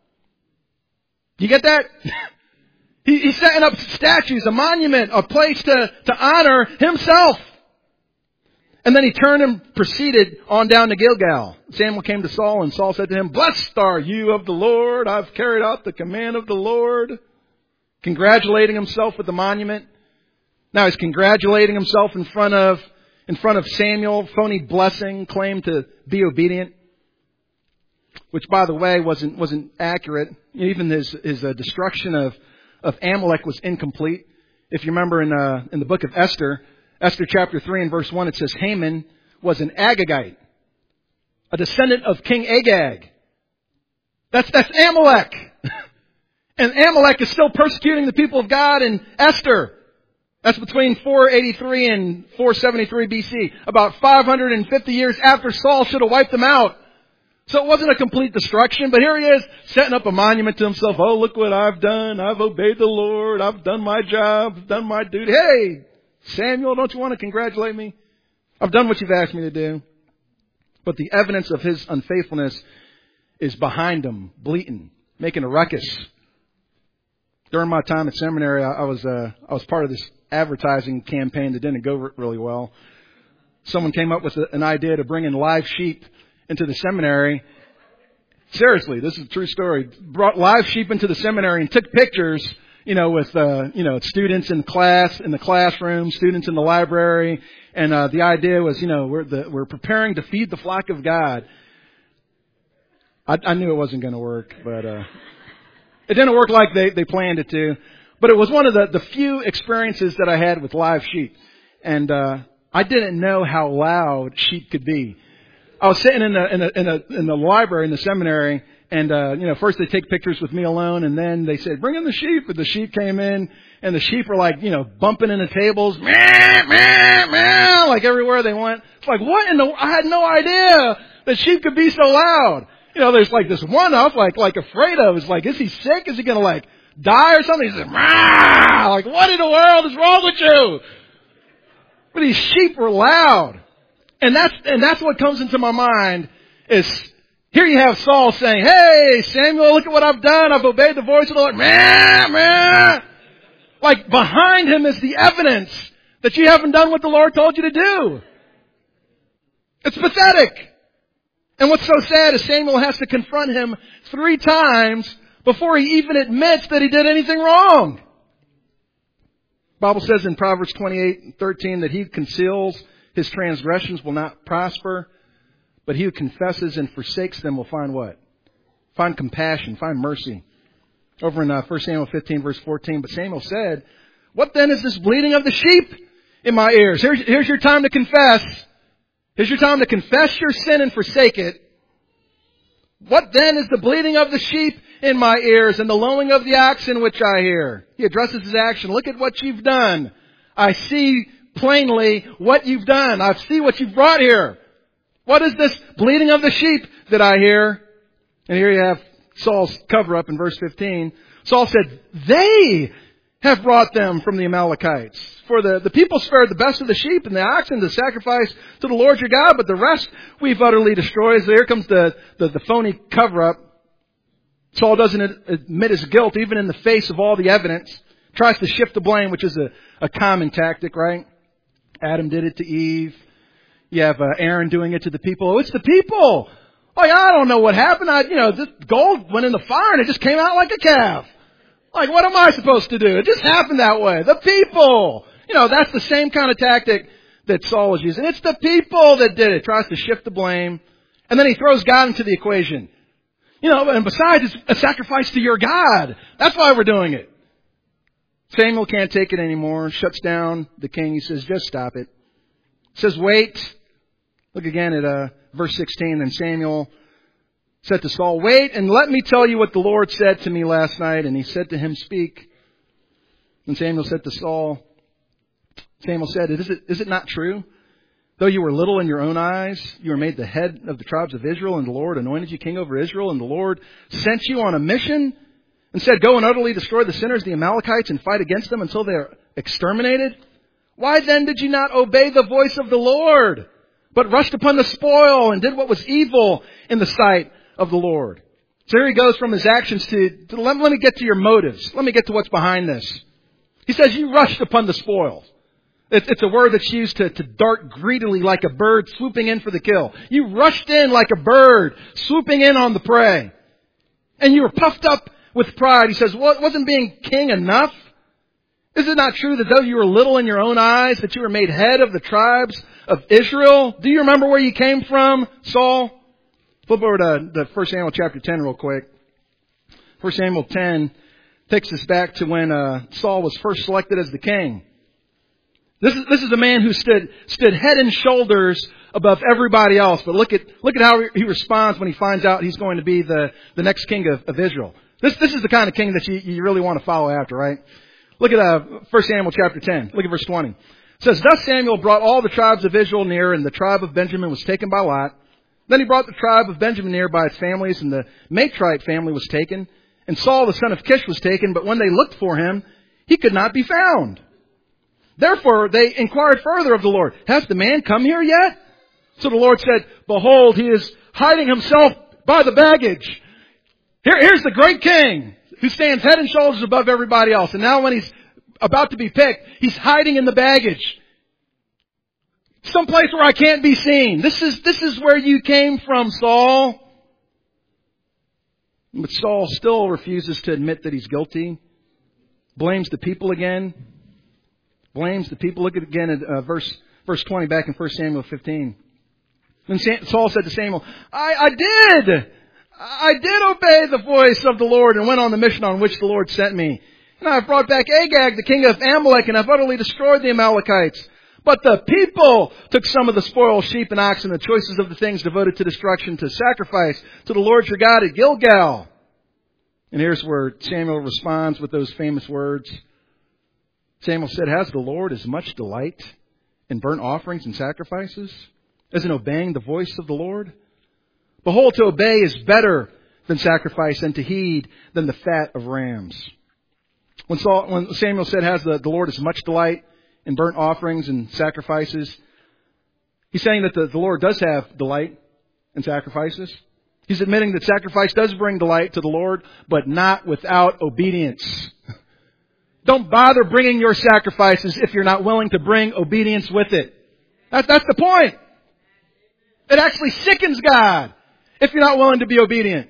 Do you get that? He's setting up statues, a monument, a place to honor himself. And then he turned and proceeded on down to Gilgal. Samuel came to Saul, and Saul said to him, Blessed are you of the Lord. I've carried out the command of the Lord. Congratulating himself with the monument. Now he's congratulating himself in front of Samuel. Phony blessing, claimed to be obedient. Which, by the way, wasn't accurate. Even his destruction of Amalek was incomplete. If you remember in the book of Esther chapter 3 and verse 1, it says Haman was an Agagite, a descendant of King Agag. That's Amalek. And Amalek is still persecuting the people of God in Esther. That's between 483 and 473 BC. About 550 years after Saul should have wiped them out. So it wasn't a complete destruction, but here he is setting up a monument to himself. Oh, look what I've done. I've obeyed the Lord. I've done my job. I've done my duty. Hey, Samuel, don't you want to congratulate me? I've done what you've asked me to do. But the evidence of his unfaithfulness is behind him, bleating, making a ruckus. During my time at seminary, I was part of this advertising campaign that didn't go really well. Someone came up with an idea to bring in live sheep into the seminary. Seriously, this is a true story. Brought live sheep into the seminary and took pictures, with students in class, in the classroom, students in the library, and the idea was, we're preparing to feed the flock of God. I knew it wasn't going to work, but it didn't work like they planned it to. But it was one of the few experiences that I had with live sheep, and I didn't know how loud sheep could be. I was sitting in the library in the seminary, and first they take pictures with me alone, and then they said, "Bring in the sheep." And the sheep came in, and the sheep were like, bumping into tables, meh, meh, meh, like everywhere they went. It's like, I had no idea that sheep could be so loud. There's like this one I was like afraid of. It's like, is he sick? Is he gonna die or something? He said, "Rah!" Like, what in the world is wrong with you? But these sheep were loud. And that's what comes into my mind is here you have Saul saying, "Hey, Samuel, look at what I've done. I've obeyed the voice of the Lord." Meh, meh. Like behind him is the evidence that you haven't done what the Lord told you to do. It's pathetic. And what's so sad is Samuel has to confront him 3 times before he even admits that he did anything wrong. The Bible says in Proverbs 28:13 that he who conceals his transgressions will not prosper, but he who confesses and forsakes them will find what? Find compassion, find mercy. Over in 1 Samuel 15 verse 14, but Samuel said, "What then is this bleating of the sheep in my ears?" Here's your time to confess. Here's your time to confess your sin and forsake it. "What then is the bleating of the sheep in my ears and the lowing of the oxen which I hear?" He addresses his action. Look at what you've done. I see plainly what you've done. I see what you've brought here. What is this bleating of the sheep that I hear? And here you have Saul's cover up in verse 15. Saul said, "They have brought them from the Amalekites. For the people spared the best of the sheep and the oxen to sacrifice to the Lord your God, but the rest we've utterly destroyed." So here comes the phony cover up. Saul doesn't admit his guilt even in the face of all the evidence. Tries to shift the blame, which is a common tactic, right? Adam did it to Eve. You have Aaron doing it to the people. "Oh, it's the people. Oh, yeah, I don't know what happened. This gold went in the fire and it just came out like a calf. Like, what am I supposed to do? It just happened that way. The people." That's the same kind of tactic that Saul was using. It's the people that did it. Tries to shift the blame. And then he throws God into the equation. And besides, it's a sacrifice to your God. That's why we're doing it. Samuel can't take it anymore. Shuts down the king. He says, "Just stop it." Says, "Wait." Look again at verse 16. "Then Samuel said to Saul, 'Wait, and let me tell you what the Lord said to me last night.' And he said to him, 'Speak.' And Samuel said, 'Is it not true? Though you were little in your own eyes, you were made the head of the tribes of Israel, and the Lord anointed you king over Israel, and the Lord sent you on a mission and said, go and utterly destroy the sinners, the Amalekites, and fight against them until they are exterminated. Why then did you not obey the voice of the Lord, but rushed upon the spoil and did what was evil in the sight of the Lord?'" So here he goes from his actions to let me get to your motives. Let me get to what's behind this. He says, "You rushed upon the spoils." It's a word that's used to dart greedily like a bird swooping in for the kill. You rushed in like a bird swooping in on the prey. And you were puffed up with pride. He says, wasn't being king enough? Is it not true that though you were little in your own eyes, that you were made head of the tribes of Israel? Do you remember where you came from, Saul? Flip over to 1 Samuel chapter 10 real quick. 1 Samuel 10 takes us back to when Saul was first selected as the king. This is a man who stood head and shoulders above everybody else. But look at how he responds when he finds out he's going to be the next king of Israel. This is the kind of king that you really want to follow after, right? Look at 1 Samuel chapter 10. Look at verse 20. It says, "Thus Samuel brought all the tribes of Israel near, and the tribe of Benjamin was taken by lot. Then he brought the tribe of Benjamin near by its families, and the Matrite family was taken. And Saul the son of Kish was taken, but when they looked for him, he could not be found. Therefore, they inquired further of the Lord, has the man come here yet? So the Lord said, behold, he is hiding himself by the baggage. Here's the great king who stands head and shoulders above everybody else. And now when he's about to be picked, he's hiding in the baggage. Someplace where I can't be seen. This is where you came from, Saul. But Saul still refuses to admit that he's guilty. Blames the people again. Blames the people. Look at again at verse 20 back in 1 Samuel 15. Then Saul said to Samuel, I did obey the voice of the Lord and went on the mission on which the Lord sent me. And I've brought back Agag, the king of Amalek, and I've utterly destroyed the Amalekites. But the people took some of the spoiled sheep and oxen, the choices of the things devoted to destruction, to sacrifice to the Lord your God at Gilgal. And here's where Samuel responds with those famous words. Samuel said, has the Lord as much delight in burnt offerings and sacrifices as in obeying the voice of the Lord? Behold, to obey is better than sacrifice, and to heed than the fat of rams. When Samuel said, has the Lord as much delight in burnt offerings and sacrifices, he's saying that the Lord does have delight in sacrifices. He's admitting that sacrifice does bring delight to the Lord, but not without obedience. Don't bother bringing your sacrifices if you're not willing to bring obedience with it. That's the point. It actually sickens God if you're not willing to be obedient.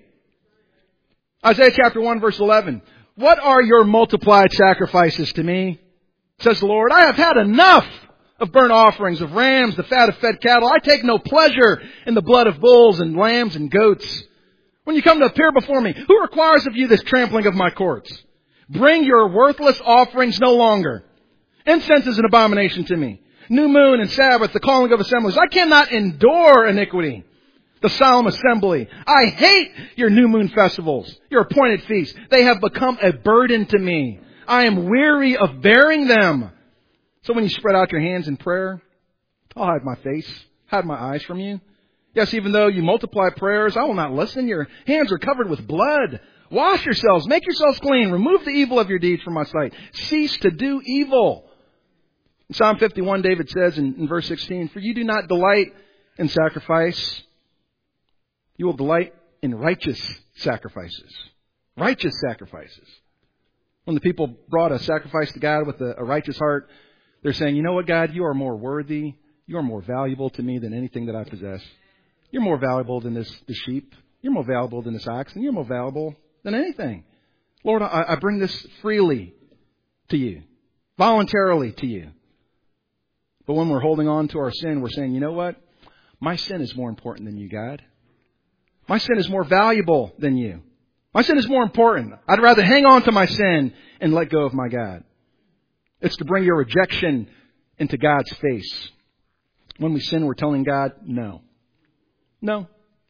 Isaiah chapter 1 verse 11. What are your multiplied sacrifices to me? Says the Lord, I have had enough of burnt offerings, of rams, the fat of fed cattle. I take no pleasure in the blood of bulls and lambs and goats. When you come to appear before me, who requires of you this trampling of my courts? Bring your worthless offerings no longer. Incense is an abomination to me. New moon and Sabbath, the calling of assemblies. I cannot endure iniquity. The solemn assembly. I hate your new moon festivals, your appointed feasts. They have become a burden to me. I am weary of bearing them. So when you spread out your hands in prayer, I'll hide my face, hide my eyes from you. Yes, even though you multiply prayers, I will not listen. Your hands are covered with blood. Wash yourselves, make yourselves clean. Remove the evil of your deeds from my sight. Cease to do evil. In Psalm 51, David says in verse 16, for you do not delight in sacrifice. You will delight in righteous sacrifices. Righteous sacrifices. When the people brought a sacrifice to God with a righteous heart, they're saying, you know what, God, you are more worthy. You are more valuable to me than anything that I possess. You're more valuable than this sheep. You're more valuable than this oxen. You're more valuable than anything. Lord, I bring this freely to you, voluntarily to you. But when we're holding on to our sin, we're saying, you know what? My sin is more important than you, God. My sin is more valuable than you. My sin is more important. I'd rather hang on to my sin and let go of my God. It's to bring your rejection into God's face. When we sin, we're telling God, no. No,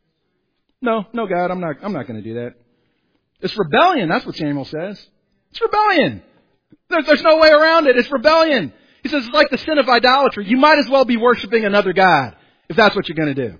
God, I'm not going to do that. It's rebellion. That's what Samuel says. It's rebellion. There's no way around it. It's rebellion. He says it's like the sin of idolatry. You might as well be worshiping another God if that's what you're going to do.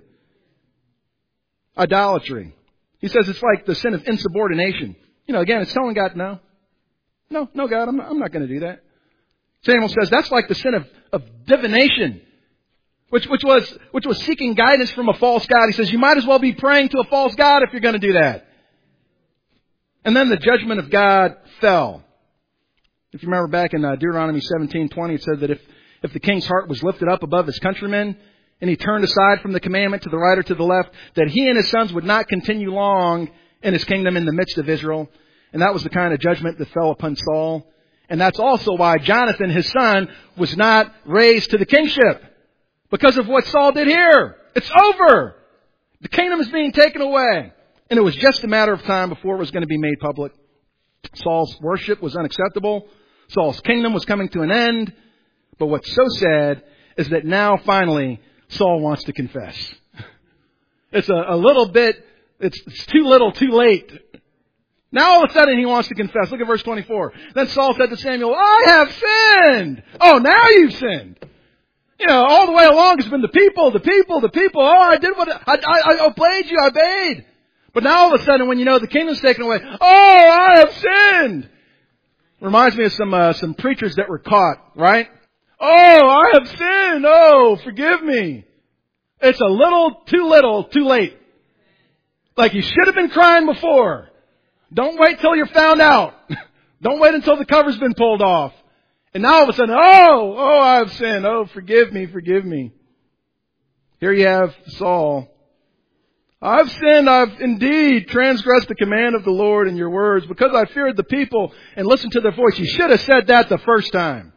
Idolatry. He says it's like the sin of insubordination. Again, it's telling God, no, God, I'm not going to do that. Samuel says that's like the sin of divination, which was seeking guidance from a false god. He says you might as well be praying to a false god if you're going to do that. And then the judgment of God fell. If you remember back in Deuteronomy 17:20, it said that if the king's heart was lifted up above his countrymen, and he turned aside from the commandment to the right or to the left, that he and his sons would not continue long in his kingdom in the midst of Israel. And that was the kind of judgment that fell upon Saul. And that's also why Jonathan, his son, was not raised to the kingship. Because of what Saul did here. It's over. The kingdom is being taken away. And it was just a matter of time before it was going to be made public. Saul's worship was unacceptable. Saul's kingdom was coming to an end. But what's so sad is that now finally Saul wants to confess. It's a little bit, it's too little, too late. Now all of a sudden he wants to confess. Look at verse 24. Then Saul said to Samuel, I have sinned. Oh, now you've sinned. All the way along it's been the people. Oh, I did what, I obeyed you, I obeyed. But now all of a sudden when the kingdom's taken away, oh, I have sinned. Reminds me of some preachers that were caught, right? Oh, I have sinned. Oh, forgive me. It's a little, too late. Like you should have been crying before. Don't wait till you're found out. Don't wait until the cover's been pulled off. And now all of a sudden, oh, I have sinned. Oh, forgive me. Here you have Saul. I've sinned, I've indeed transgressed the command of the Lord in your words because I feared the people and listened to their voice. You should have said that the first time.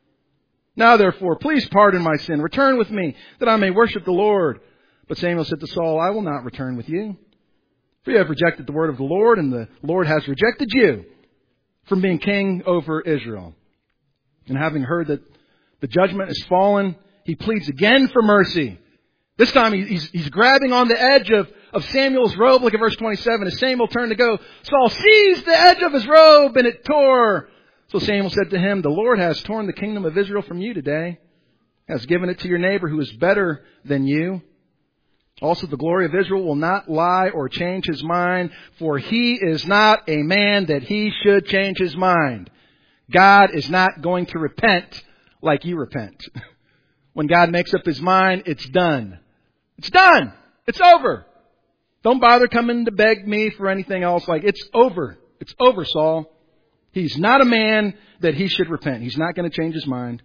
Now therefore, please pardon my sin. Return with me that I may worship the Lord. But Samuel said to Saul, I will not return with you. For you have rejected the word of the Lord, and the Lord has rejected you from being king over Israel. And having heard that the judgment is fallen, he pleads again for mercy. This time he's grabbing on the edge of Samuel's robe. Look at verse 27. As Samuel turned to go, Saul seized the edge of his robe and it tore. So Samuel said to him, the Lord has torn the kingdom of Israel from you today, has given it to your neighbor who is better than you. Also the glory of Israel will not lie or change his mind, for he is not a man that he should change his mind. God is not going to repent like you repent. When God makes up his mind, it's done. It's done. It's over. Don't bother coming to beg me for anything else. Like, it's over. It's over, Saul. He's not a man that he should repent. He's not going to change his mind.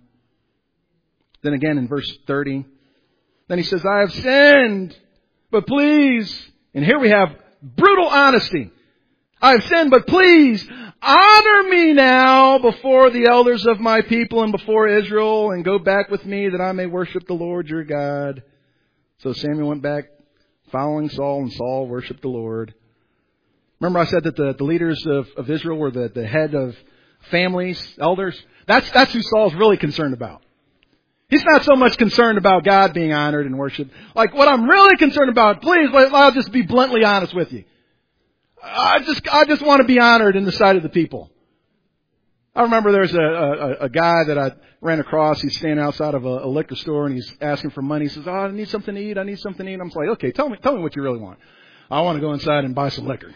Then again in verse 30, then he says, I have sinned, but please, and here we have brutal honesty. I have sinned, but please honor me now before the elders of my people and before Israel, and go back with me that I may worship the Lord your God. So Samuel went back following Saul, and Saul worshiped the Lord. Remember I said that the leaders of Israel were the head of families, elders? That's who Saul's really concerned about. He's not so much concerned about God being honored and worshiped. Like, what I'm really concerned about, please, I'll just be bluntly honest with you. I just want to be honored in the sight of the people. I remember there's a guy that I ran across. He's standing outside of a liquor store and he's asking for money. He says, I need something to eat. I'm like, okay, tell me what you really want. I want to go inside and buy some liquor.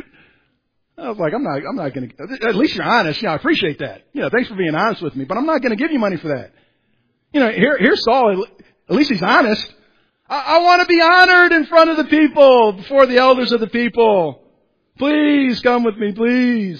I was like, I'm not going to, at least you're honest. I appreciate that. Thanks for being honest with me, but I'm not going to give you money for that. Here's Saul. At least he's honest. I want to be honored in front of the people, before the elders of the people. Please come with me, please.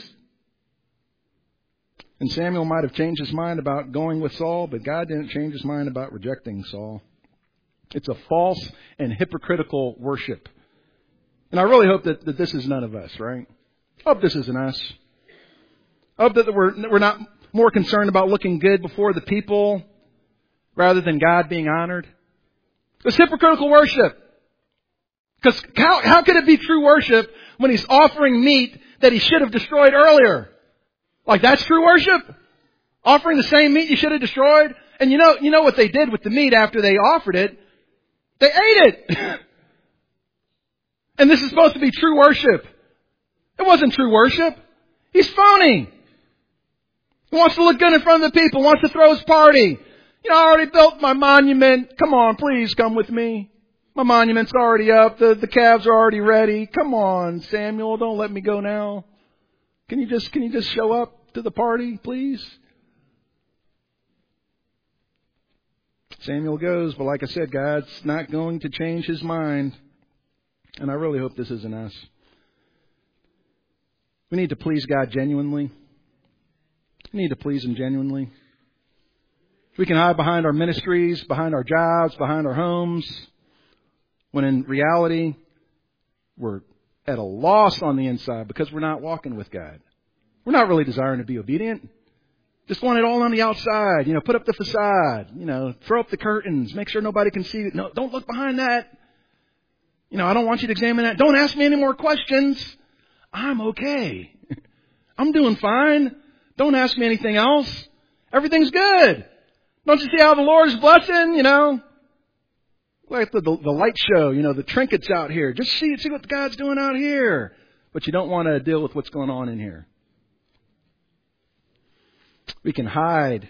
And Samuel might have changed his mind about going with Saul, but God didn't change his mind about rejecting Saul. It's a false and hypocritical worship. And I really hope that this is none of us, right? I hope this isn't us. I hope that we're not more concerned about looking good before the people rather than God being honored. It's hypocritical worship. Because how could it be true worship when he's offering meat that he should have destroyed earlier? Like, that's true worship? Offering the same meat you should have destroyed? And you know what they did with the meat after they offered it? They ate it! And this is supposed to be true worship. It wasn't true worship. He's phony. He wants to look good in front of the people, wants to throw his party. I already built my monument. Come on, please come with me. My monument's already up. The calves are already ready. Come on, Samuel, don't let me go now. Can you just show up to the party, please? Samuel goes, but like I said, God's not going to change his mind. And I really hope this isn't us. We need to please God genuinely. We need to please him genuinely. We can hide behind our ministries, behind our jobs, behind our homes, when in reality, we're at a loss on the inside because we're not walking with God. We're not really desiring to be obedient. Just want it all on the outside. Put up the facade. Throw up the curtains. Make sure nobody can see it. No, don't look behind that. I don't want you to examine that. Don't ask me any more questions. I'm okay. I'm doing fine. Don't ask me anything else. Everything's good. Don't you see how the Lord is blessing, Like the light show, the trinkets out here. Just see what God's doing out here. But you don't want to deal with what's going on in here. We can hide.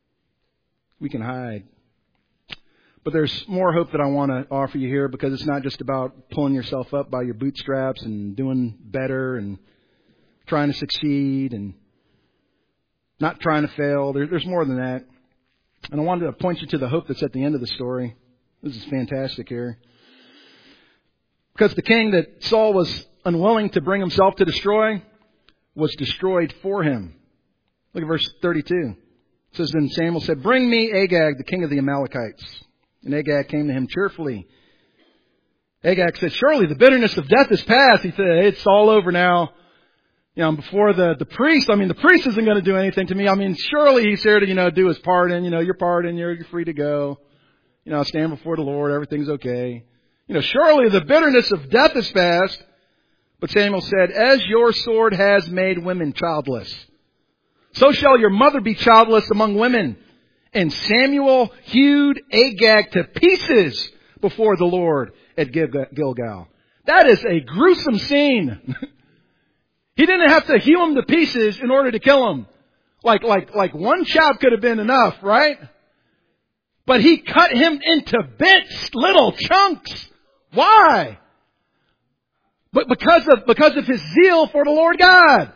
But there's more hope that I want to offer you here, because it's not just about pulling yourself up by your bootstraps and doing better and trying to succeed and not trying to fail. There's more than that. And I wanted to point you to the hope that's at the end of the story. This is fantastic here. Because the king that Saul was unwilling to bring himself to destroy was destroyed for him. Look at verse 32. It says, then Samuel said, bring me Agag, the king of the Amalekites. And Agag came to him cheerfully. Agag said, surely the bitterness of death is past. He said, it's all over now. You know, before the priest, the priest isn't going to do anything to me. Surely he's here to, do his pardon. Your pardon, you're free to go. Stand before the Lord, everything's okay. Surely the bitterness of death is past. But Samuel said, as your sword has made women childless, so shall your mother be childless among women. And Samuel hewed Agag to pieces before the Lord at Gilgal. That is a gruesome scene. He didn't have to hew him to pieces in order to kill him. Like one chop could have been enough, right? But he cut him into bits, little chunks. Why? But because of his zeal for the Lord God.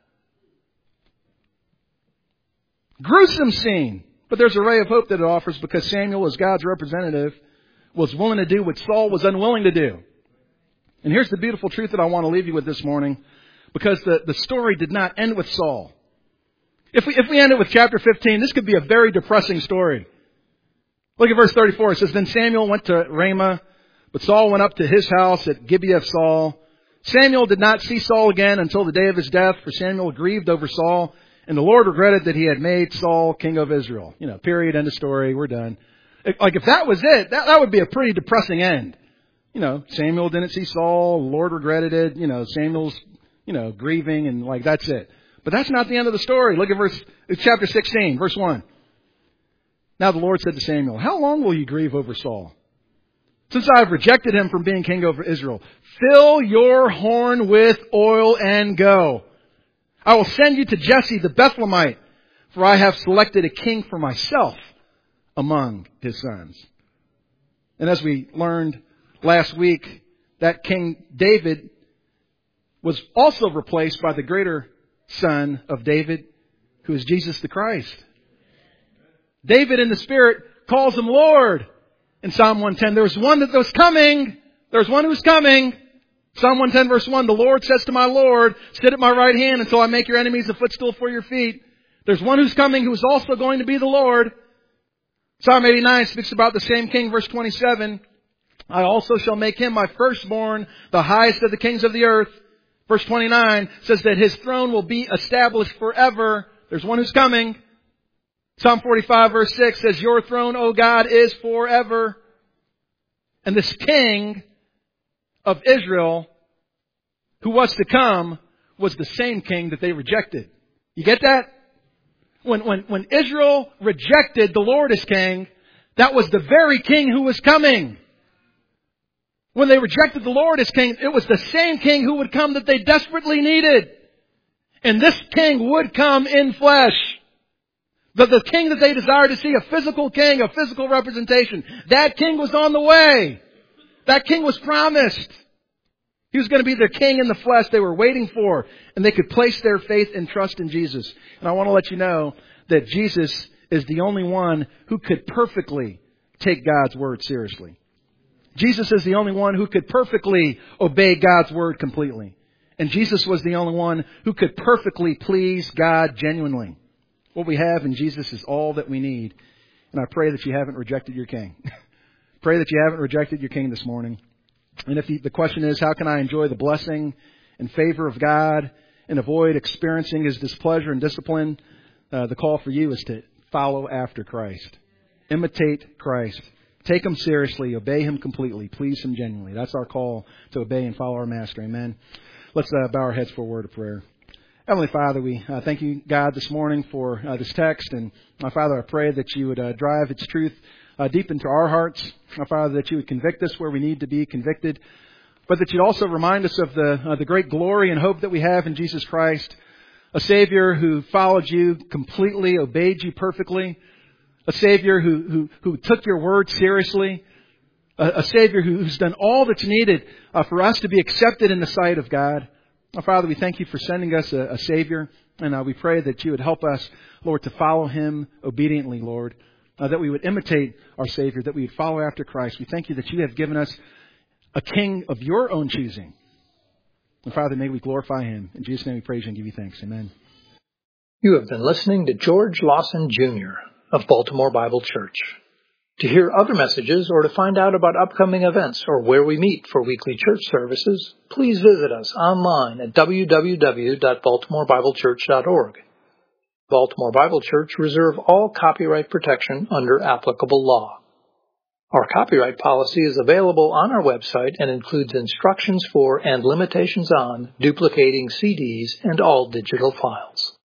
Gruesome scene. But there's a ray of hope that it offers because Samuel, as God's representative, was willing to do what Saul was unwilling to do. And here's the beautiful truth that I want to leave you with this morning. Because the story did not end with Saul. If we end it with chapter 15, this could be a very depressing story. Look at verse 34. It says, then Samuel went to Ramah, but Saul went up to his house at Gibeah of Saul. Samuel did not see Saul again until the day of his death, for Samuel grieved over Saul, and the Lord regretted that he had made Saul king of Israel. Period, end of story, we're done. If that was it, that would be a pretty depressing end. Samuel didn't see Saul, the Lord regretted it, Samuel's, grieving, and that's it. But that's not the end of the story. Look at chapter 16, verse 1. Now the Lord said to Samuel, how long will you grieve over Saul? Since I have rejected him from being king over Israel, fill your horn with oil and go. I will send you to Jesse the Bethlehemite, for I have selected a king for myself among his sons. And as we learned last week, that King David was also replaced by the greater son of David, who is Jesus the Christ. David in the Spirit calls him Lord. In Psalm 110, there was one that was coming. There's one who's coming. Psalm 110 verse 1, the Lord says to my Lord, sit at my right hand until I make your enemies a footstool for your feet. There's one who's coming who's also going to be the Lord. Psalm 89 speaks about the same king, verse 27. I also shall make him my firstborn, the highest of the kings of the earth. Verse 29 says that his throne will be established forever. There's one who's coming. Psalm 45 verse 6 says, your throne, O God, is forever. And this king of Israel, who was to come, was the same king that they rejected. You get that? When Israel rejected the Lord as king, that was the very king who was coming. When they rejected the Lord as king, it was the same king who would come that they desperately needed. And this king would come in flesh. The king that they desired to see, a physical king, a physical representation. That king was on the way. That king was promised. He was going to be their king in the flesh they were waiting for. And they could place their faith and trust in Jesus. And I want to let you know that Jesus is the only one who could perfectly take God's word seriously. Jesus is the only one who could perfectly obey God's word completely. And Jesus was the only one who could perfectly please God genuinely. What we have in Jesus is all that we need. And I pray that you haven't rejected your king. Pray that you haven't rejected your king this morning. And if the question is, how can I enjoy the blessing and favor of God and avoid experiencing his displeasure and discipline? The call for you is to follow after Christ. Imitate Christ. Take him seriously. Obey him completely. Please him genuinely. That's our call, to obey and follow our master. Amen. Let's bow our heads for a word of prayer. Heavenly Father, we thank you, God, this morning for this text. And my Father, I pray that you would drive its truth deep into our hearts. My Father, that you would convict us where we need to be convicted. But that you'd also remind us of the great glory and hope that we have in Jesus Christ. A Savior who followed you completely, obeyed you perfectly. A Savior who took your word seriously. A Savior who's done all that's needed for us to be accepted in the sight of God. Father, we thank you for sending us a Savior. And we pray that you would help us, Lord, to follow him obediently, Lord. that we would imitate our Savior, that we would follow after Christ. We thank you that you have given us a king of your own choosing. And Father, may we glorify him. In Jesus' name we praise you and give you thanks. Amen. You have been listening to George Lawson Jr. of Baltimore Bible Church. To hear other messages or to find out about upcoming events or where we meet for weekly church services, please visit us online at www.baltimorebiblechurch.org. Baltimore Bible Church reserve all copyright protection under applicable law. Our copyright policy is available on our website and includes instructions for and limitations on duplicating CDs and all digital files.